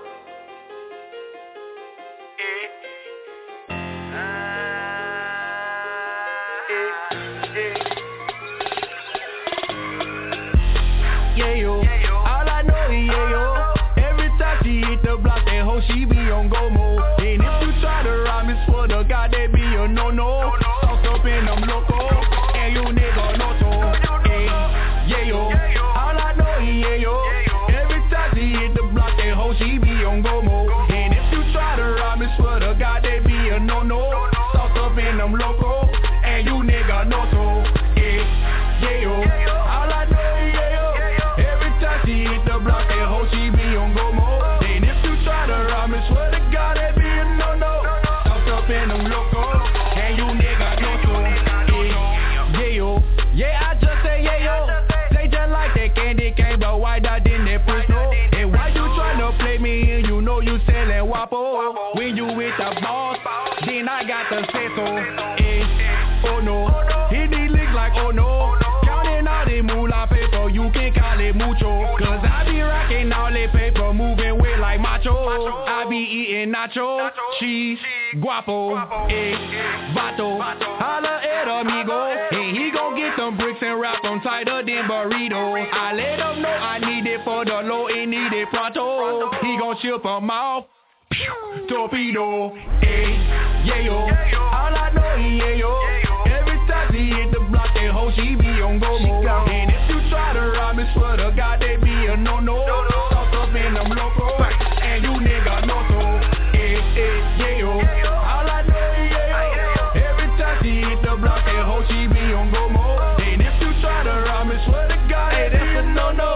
Yeah, yo. All I know is yeah, yo. Every time she hit the block, that hoe she be on go mode. And if you try to rob me, swear to God, that be a no-no. Talked up in them loco, and you nigga no to. Yeah, yo. All I know is yeah, yo. She hit the block, that hoe, she be on go mode. And if you try to rob me, swear to God, they be a no-no. Sauce up in them loco, and you nigga no so. Yeah, yeah, yo. All I know is yeah, yo. Every time she hit the block, that hoe, she be on go mode. And if you try to rob me, swear to God, they be a no-no. Sauce up in them loco, and you nigga no so. Yeah, yeah, yo. Yeah, I just say yeah, yo. They just like that candy cane, but why that in that push no? Play me and you know you sellin' wapo. When you with the boss, then I got the say so. Eh, oh no, hit these licks like oh no. Counting all the moolah paper, you can call it mucho. Cause I be rocking all the paper, moving weight like macho. I be eating nacho, cheese, guapo, eh, vato. Holla at amigo, and he gon' get them bricks and wrap them tighter than burrito. I let him know I need it for the low and need it pronto. He gon' ship them off, pew, torpedo, eh, yeah yo. All I know is yeah yo. Every time she hit the block, that hoe she be on go mode. And if you try to rob me, swear to God, they be a no-no. Sauce up in them loco, and you nigga no so, eh, eh, yeah yo. All I know is yeah yo. Every time she hit the block, that hoe she be on go mode. And if you try to rob me, swear to God, hey, that's a no-no.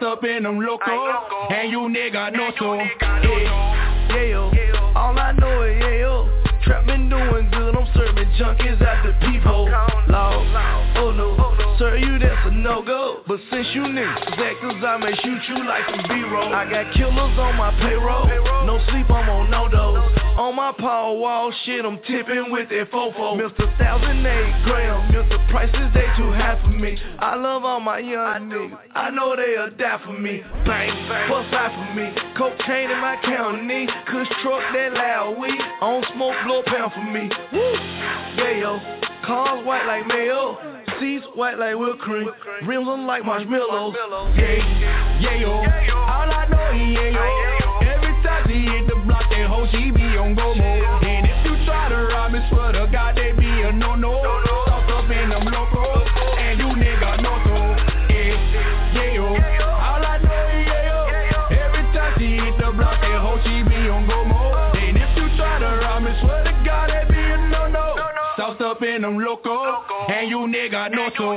up in them loco, and you nigga know so. Yeah, yeah, yo. All I know is yeah, yo. Trap been doing good, I'm serving junkies at the peephole. Law, oh no, sir, you that's a no-go. But since you niggas actors, I may shoot you like some B-roll. I got killers on my payroll, no sleep, I'm on no-dose. On my power wall, shit, I'm tipping with that fofo. Mister Thousand eight gram, Mister Prices, they too high for me. I love all my young niggas, I know they'll die for me. Bang, bust out for me, cocaine in my county, kush truck that loud weed, on smoke blow pound for me. Woo! Yeah, yo. Cars white like mayo, seats white like whipped cream, rims on like marshmallows. Yeah, yeah, yo. All I know is yeah, yo. Every time she hit the block, that hoe she be on go mode. And if you try to rob me, swear to God, they be a no-no. Stuck up in them loco, and you nigga know so. Yeah, yeah, yo. All I know is yeah, yo. Every time she hit the block, that hoe she be on go mode. And if you try to rob me, swear to God, they be a no-no. Stuffed up in them loco, and you nigga know so.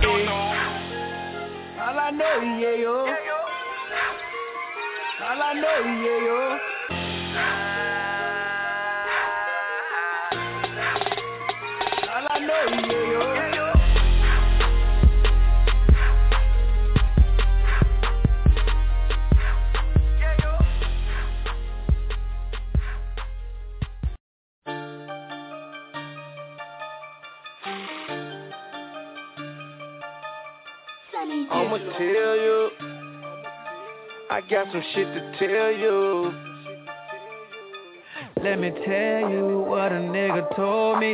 All I know is yeah, yo. All I know is yeah, yo. All I know is yeah, yo. I'ma tell you, I got some shit to tell you. Let me tell you what a nigga told me.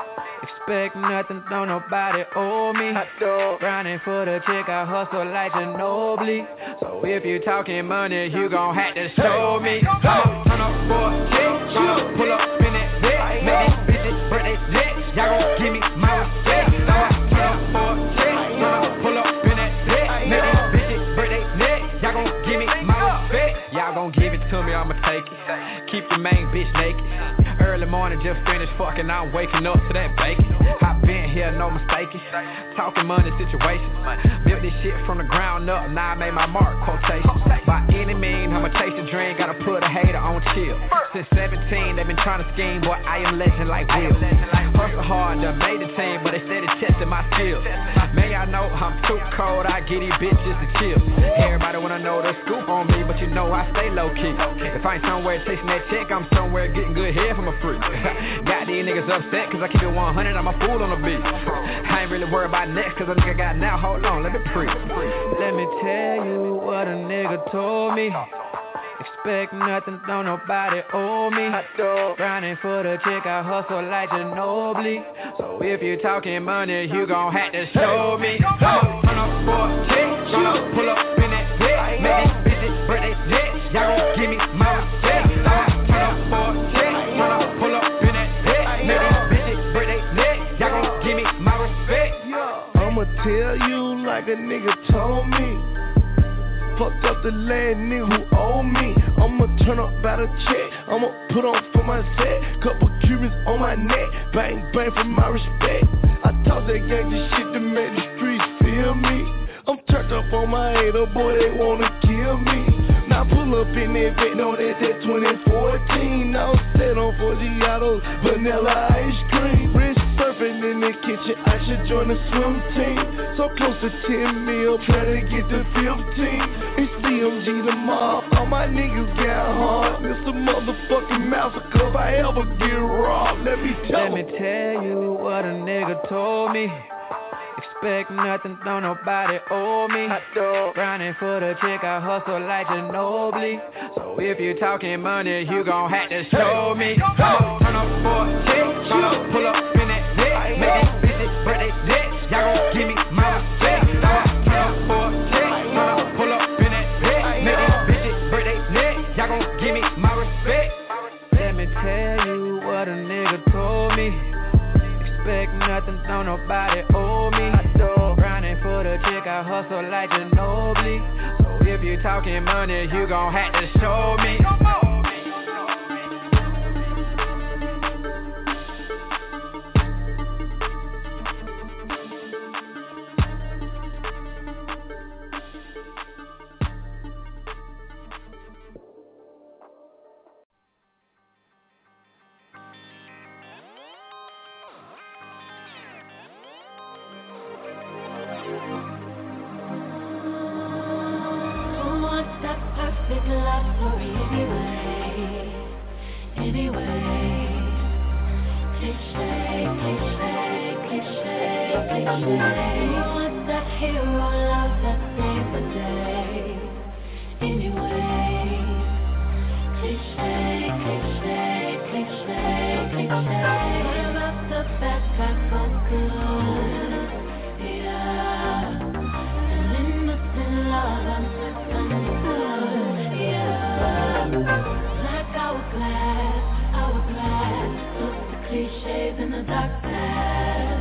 Expect nothing, don't nobody owe me. Grinding for the chick, I hustle like Ginobili. So if you talking money, you gon' have to show me. I'ma turn up for a chick, I'ma pull up in that dick. Make these bitches break they necks, y'all gon' give me my respect. I'ma turn up for a chick, I'ma pull up in that dick. Make these bitches break they necks, y'all gon' give me my respect. Y'all gon' give it to me, I'ma take it. Keep the main bitch naked. Early morning, just finished fucking, I'm waking up to that bacon. I been here, no mistaking. Talking money situations. Built this shit from the ground up, now I made my mark, quotations. By any means, I'ma chase the dream, gotta put a hater on chill. Since seventeen, they been trying to scheme, boy, I am legend like Will. Hustle hard, done made the team, but they steady testing my skills. Man, y'all know I'm too cold, I get these bitches to chill. Everybody wanna know the scoop on me, but you know I stay low key. If I ain't somewhere chasing that check, I'm somewhere getting good head from a freak. Got these niggas upset, cause I keep it one hundred, I'm a fool on the beat. I ain't really worried about next, cause a nigga got now, hold on, let me preach. Let me tell you what a nigga told me. Expect nothing, don't nobody owe me. Grinding for the chick, I hustle like Ginobili. So if you talking money, you gon' have to show me. I'ma turn up for a chick, I'ma pull up in that dick. Make these bitches break they necks, y'all gon' give me my respect. I'ma turn up for a chick, I'ma pull up in that dick. Make these bitches break they necks, y'all gon' give me my respect. I'ma tell you like a nigga told me. Fucked up the last nigga who owe me. I'ma turn up by the check, I'ma put on for my set. Couple Cubans on my neck, bang bang for my respect. I talk that gangsta shit to make the streets feel me. I'm turned up on my hater, boy, they wanna kill me. Now pull up in that vet, know that's that twenty fourteen. Now set on Forgiatos, vanilla ice cream. Rich surfing in the kitchen, I should join the swim team. So close to ten mil, try to get to fifteen. It's D M G the mob, all my niggas got hard. Mister Motherfucking Massacre, if I ever get robbed, let me tell Let me tell you what a nigga told me. Expect nothing, don't nobody owe me. Grinding for the chick, I hustle like Ginobili. So if you talking money, you gon' have to show me. I'ma turn up for a chick, I'ma pull up in that dick. Make these bitches break they necks, y'all gon' give me my respect. I'ma turn up for a chick, I'ma pull up in that dick. Make these bitches break they necks, y'all gon' give me my respect. Let me tell you what a nigga told me. Expect nothing, don't nobody owe me. Grinding for the chick, I hustle like Ginobili. So if you talking money, you gon' have to show me. What's that hero love that saves the day? Anyway, cliche, cliche, cliche, cliche. What about the bad guy for good? Yeah, and innocent love unsuccessful. Yeah, like hourglass, hourglass. Look the cliches in the dark past.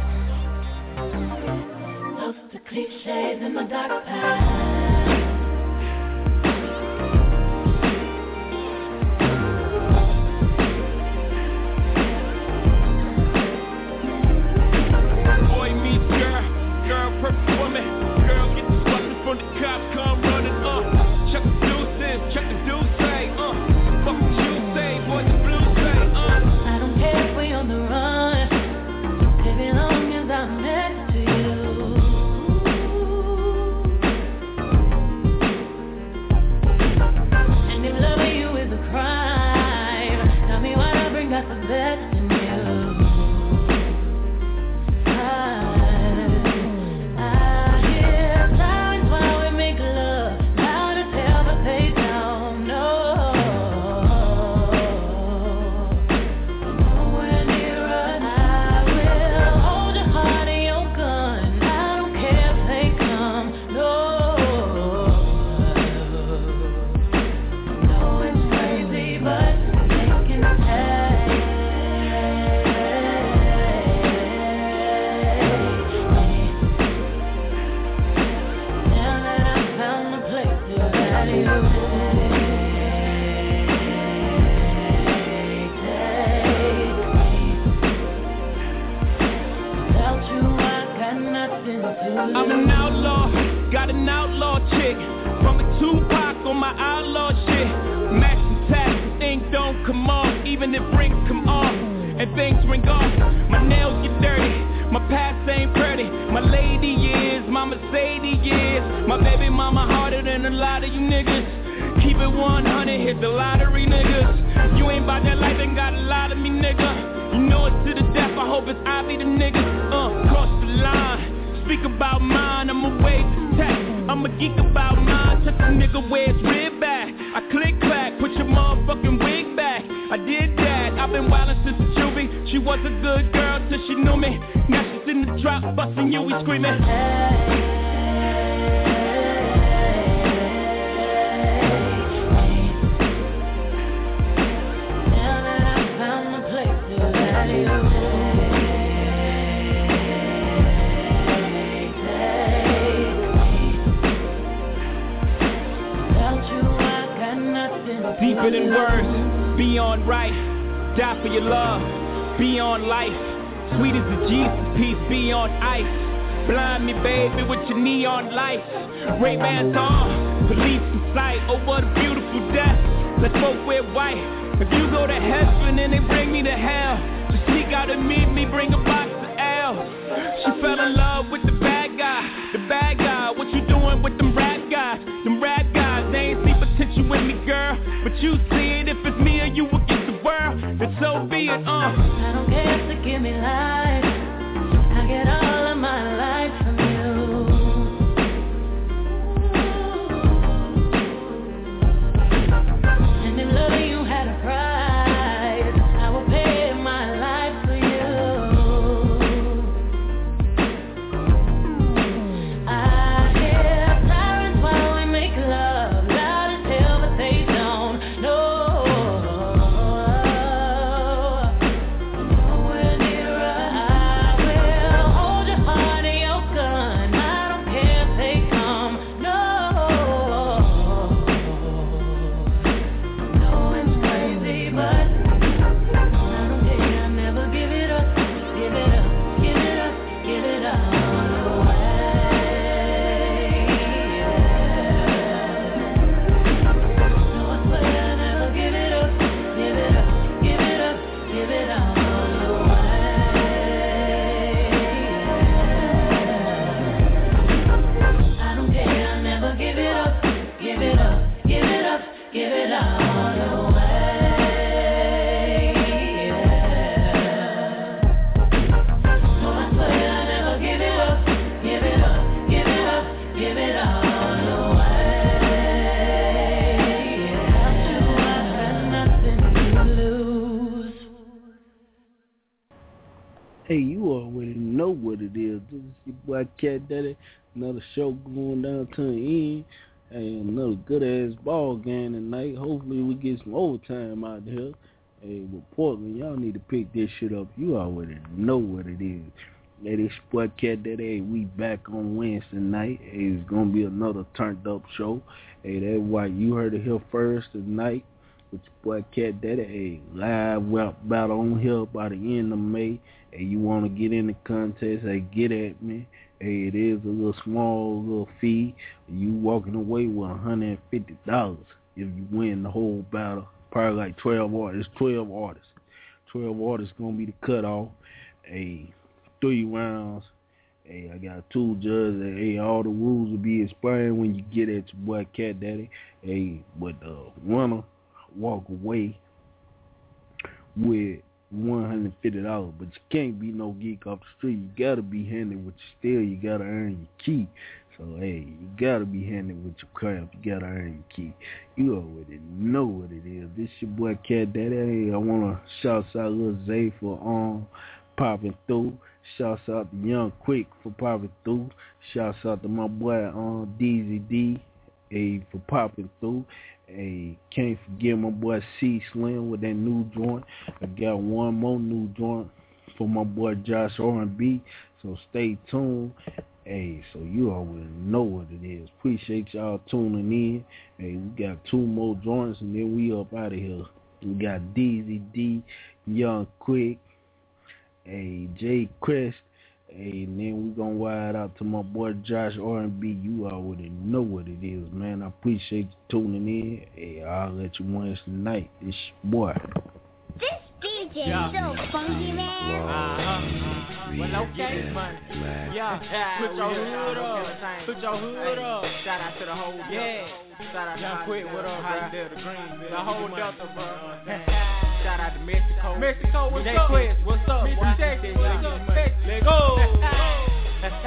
Look the cliches in the dark past. Perfect woman, girl, get the fucking from the cops, come running up. Chuck the deuces, chuck the deuce, say, uh. Fuck what you say, boy, the blues say, uh. I don't care if we on the run, baby, long as I'm next to you. And if loving you is a crime, tell me why I bring out the best in you. I'm an outlaw, got an outlaw chick. From a Tupac on my outlaw shit. Max and tax, ink don't come off. Even if rings come off and things ring off. My nails get dirty, my past ain't pretty. My lady is, my Mercedes is. My baby mama harder than a lot of you niggas. Keep it one hundred, hit the lottery niggas. You ain't bout that life, ain't got a lot of me nigga. You know it's to the death, I hope it's I be the niggas. Uh, cross the line. Speak about mine, I'm a wave to tech. I'm a geek about mine. Touch a nigga where it's rib back. I click clack, put your motherfucking wig back. I did that, I've been wildin' since the juvie. She was a good girl till she knew me. Now she's in the drop, bustin' you, we screamin'. Now that I found the place to let you. Deeper than words, beyond right. Die for your love, beyond life. Sweet as the Jesus piece, beyond ice. Blind me, baby, with your neon lights. Ray-Bans on, police in sight. Over the beautiful death, let's both wear white. If you go to heaven and they bring me to hell, just sneak out and meet me, bring a box of L's. She fell in love with the bad guy, the bad guy. What you doing with them rap guys? Them rap guys, they ain't see potential with me, girl. But you see it, if it's me or you against the world, then so be it, uh. I don't care if you give me life, I get all of my life from you. And if loving you had a price, I would pay my life for you. I hear sirens while we make love, loud as hell, but they don't know. Nowhere near us. Hey, you already know what it is. This is your boy Cat Daddy. Another show going down to the end. Hey, another good ass ball game tonight. Hopefully we get some overtime out here. Hey, with Portland, y'all need to pick this shit up. You already know what it is. Hey, this boy Cat Daddy. Hey, we back on Wednesday night. Hey, it's gonna be another turned up show. Hey, that's why you heard it here first tonight. With your boy Cat Daddy. Hey, live about on here by the end of May. Hey, you want to get in the contest? Hey, get at me. Hey, it is a little small little fee. You walking away with one hundred fifty dollars if you win the whole battle. Probably like twelve artists. twelve artists. twelve artists going to be the cutoff. Hey, three rounds. Hey, I got two judges. Hey, all the rules will be explained when you get at your boy Cat Daddy. Hey, but the winner walk away with one hundred fifty dollars, but you can't be no geek off the street. You gotta be handy with your steel. You gotta earn your key. So hey, you gotta be handy with your craft. You gotta earn your key. You already know what it is. This your boy Cat Daddy. Hey, I wanna shout out Lil Zay for um popping through. Shouts out to Young Quick for popping through. Shouts out to my boy um D Z D, hey, for popping through. Hey, can't forget my boy C Slim with that new joint. I got one more new joint for my boy Josh R and B, so stay tuned. Hey, so you already know what it is. Appreciate y'all tuning in. Hey, we got two more joints and then we up out of here. We got D Z D, Young Quick, hey, Jay Crest. Hey, and then we gonna ride out to my boy Josh R and B. You already know what it is, man. I appreciate you tuning in. Hey, I'll let you Wednesday night. It's your boy. This D J yeah. so funky, man. Uh-huh. Well, okay, man. Yeah, put your hood up. Put your hood up. Shout out to the whole yeah. Shout out to Young Quick, what up, bro? The Green, the whole Delta, bro. Shout out to Mexico. Mexico, what's up? Quest, what's up? Mister Texas, what's up? Let go. Shout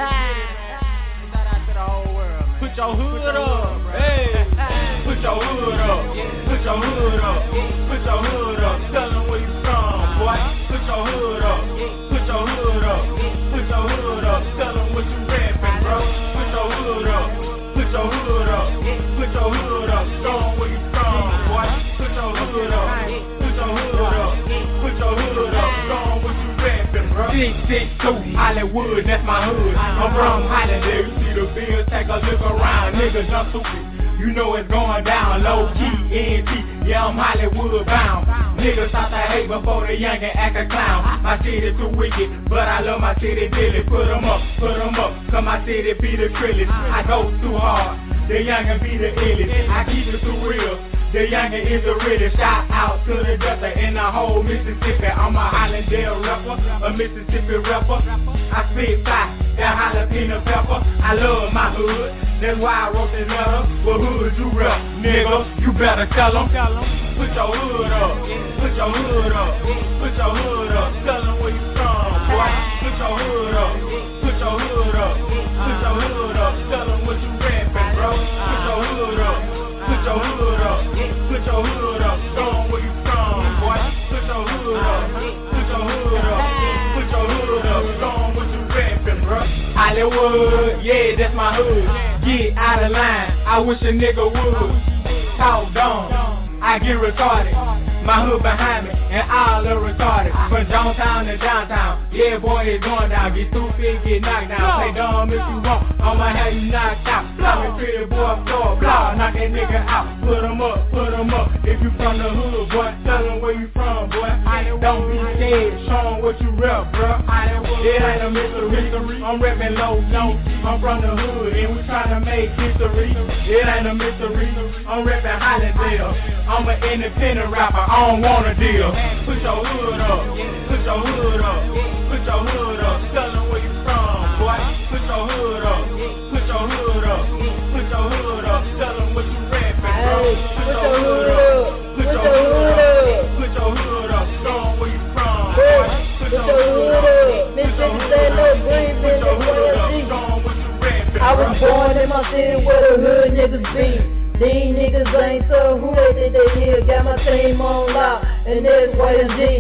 out to the whole world, man. Put your hood up. Hey. Put your hood up. Put your hood up. Put your hood up. Tell them where you from, boy. Put your hood up. Put your hood up. Put your hood up. Tell them what you rapping, bro. Put your hood up. Put your hood up. Put your hood up. Tell them where you from, boy. Put your hood up. Put your hood up. Put your hood up. Tell them what you rapping, bro. six six two, Hollywood, that's my hood. I'm from Hollywood. You see the bills, take a look around. Niggas jump stupid. You know it's going down, low key, N T, yeah, I'm Hollywood bound. Niggas start to hate before the youngin' act a clown. My city too wicked, but I love my city dearly. Put 'em up, put 'em up, cause my city be the trillest. I go too hard, the youngin' be the illest. I keep it too real, the youngin' is the realest. Shout out to the Delta in the whole Mississippi. I'm a Highlandale rapper, a Mississippi rapper. I spit fire, that jalapeno pepper. I love my hood, that's why I wrote this letter. What hood you rep, nigga? You better tell 'em. Put your hood up, put your hood up, put your hood up. Tell 'em where you from, boy. Put your hood up, put your hood up, put your hood up. Tell 'em what you rapping, bro. Put your hood up, put your hood up, put your hood up. Tell 'em where you from, boy. Put your hood up, put your hood up, put your hood up. Tell 'em what you rapping, bro. Hollywood, yeah, that's my hood. Get out of line, I wish a nigga would. Talk dumb, I get retarded. My hood behind me, and all are retarded. From downtown to downtown, yeah boy, it's going down. Get stupid, get knocked down. Play dumb if you want, I'ma have you knocked out. I'm a pretty boy, floor, blah, knock that nigga out. Put 'em up, put 'em up. If you from the hood, boy, tell 'em where you from, boy. Don't be scared, show 'em what you rep, bro. It ain't a mystery, I'm reppin' low key. I'm from the hood, and we tryna make history. It ain't a mystery, I'm reppin' Hollandale. I'm an independent rapper, I don't want a deal. Put your hood up, put your hood up, put your hood up. Tell them where you from, boy. Put your hood up, put your hood up, put your hood up. Tell them what you rapping, bro. Put your hood up, put your hood up, put your hood up. Tell them where you from, boy. Put your hood up, put your hood up, put your hood up. Tell them what you rapping, bro. I was born in my city where the hood niggas be. These niggas ain't so who they think they is. Got my team on lock, and that's Y and G.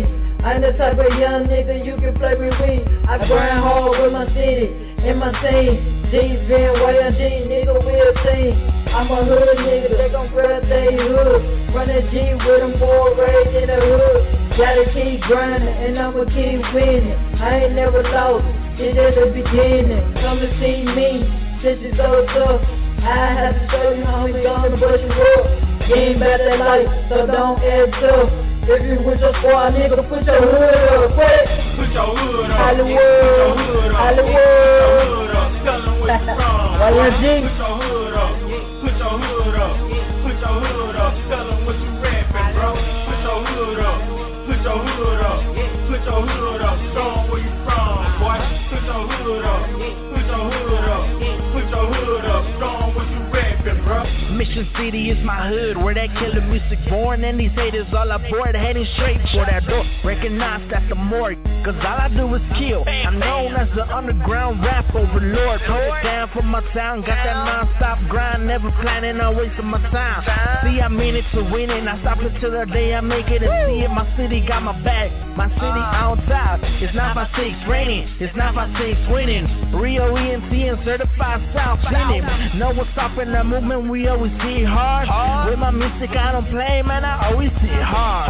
I'm the type of young nigga you can play with weed. I grind hard with my city and my team. G's been Y M G, nigga, we a team. I'm a hood nigga, they gon' grab they hood. Run a G with them boys raised in the hood. Gotta keep grinding and I'ma keep winning. I ain't never lost, it's at the beginning. Come and see me, since it's so tough. I have to show you how we gonna bust you up. You ain't about that life, so don't act tough. If you with your squad, nigga, put your hood up, quick. Put your hood up. Hollywood, Hollywood. Tell them where you from. Y M G. Put your hood up. Put your hood up. Put your hood up. Tell them what you rapping, bro. Put your hood up. Put your hood up. Put your hood up. Show them where you from, boy. Put your hood up. Put your hood up. Put your hood up. Show them what you rapping, bro. Mission City is my hood, where that killer music born. And these haters all aboard, heading straight for that door. Recognize that's the morgue, cause all I do is kill. I'm known as the underground rap overlord. Put it down for my town, got that non-stop grind. Never planning on wasting my time. See, I'm in it to win it. I stop it till the day I make it and see it. My city got my back, my city on top. It's nine by six raining, it's nine by six winning. Rio E N T and certified South winning. No one's stopping the movement, we always see hard. With my music I don't play, man, I always see hard.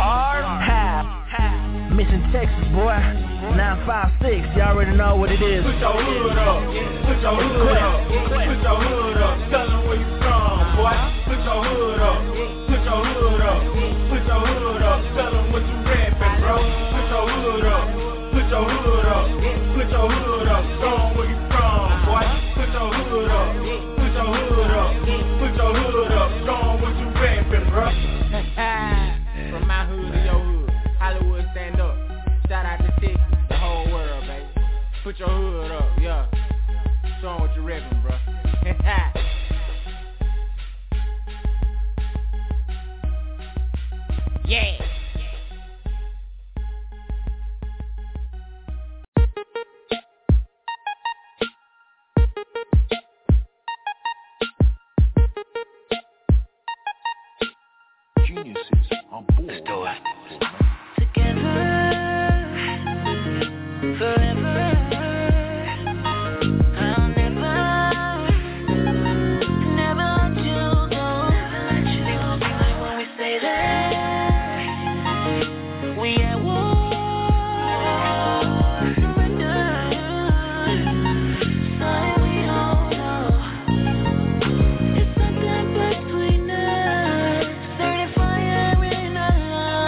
Ha, Mission Texas, boy. nine five six, you already know what it is. Put your hood up. Put your hood up. Put your hood up. Tell them where you from, boy. Put your hood up. Put your hood up. Put your hood up. Tell them what you rapping, bro. Put your hood up. Put your hood up. Put your hood up. Show them where you from, boy. Put your hood up. Put your hood up. Put your hood up. Show them what you rapping, bro. From my hood to your hood, Hollywood stand up. Shout out to Texas, the whole world, baby. Put your hood up, yeah. Show 'em what you rapping, bro. Yeah. Geniuses on board. Let's do it. Forever, I'll never, never let you go. When we say that we at war, surrender, sign we all know. It's something between us, certain fire in our love.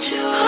you.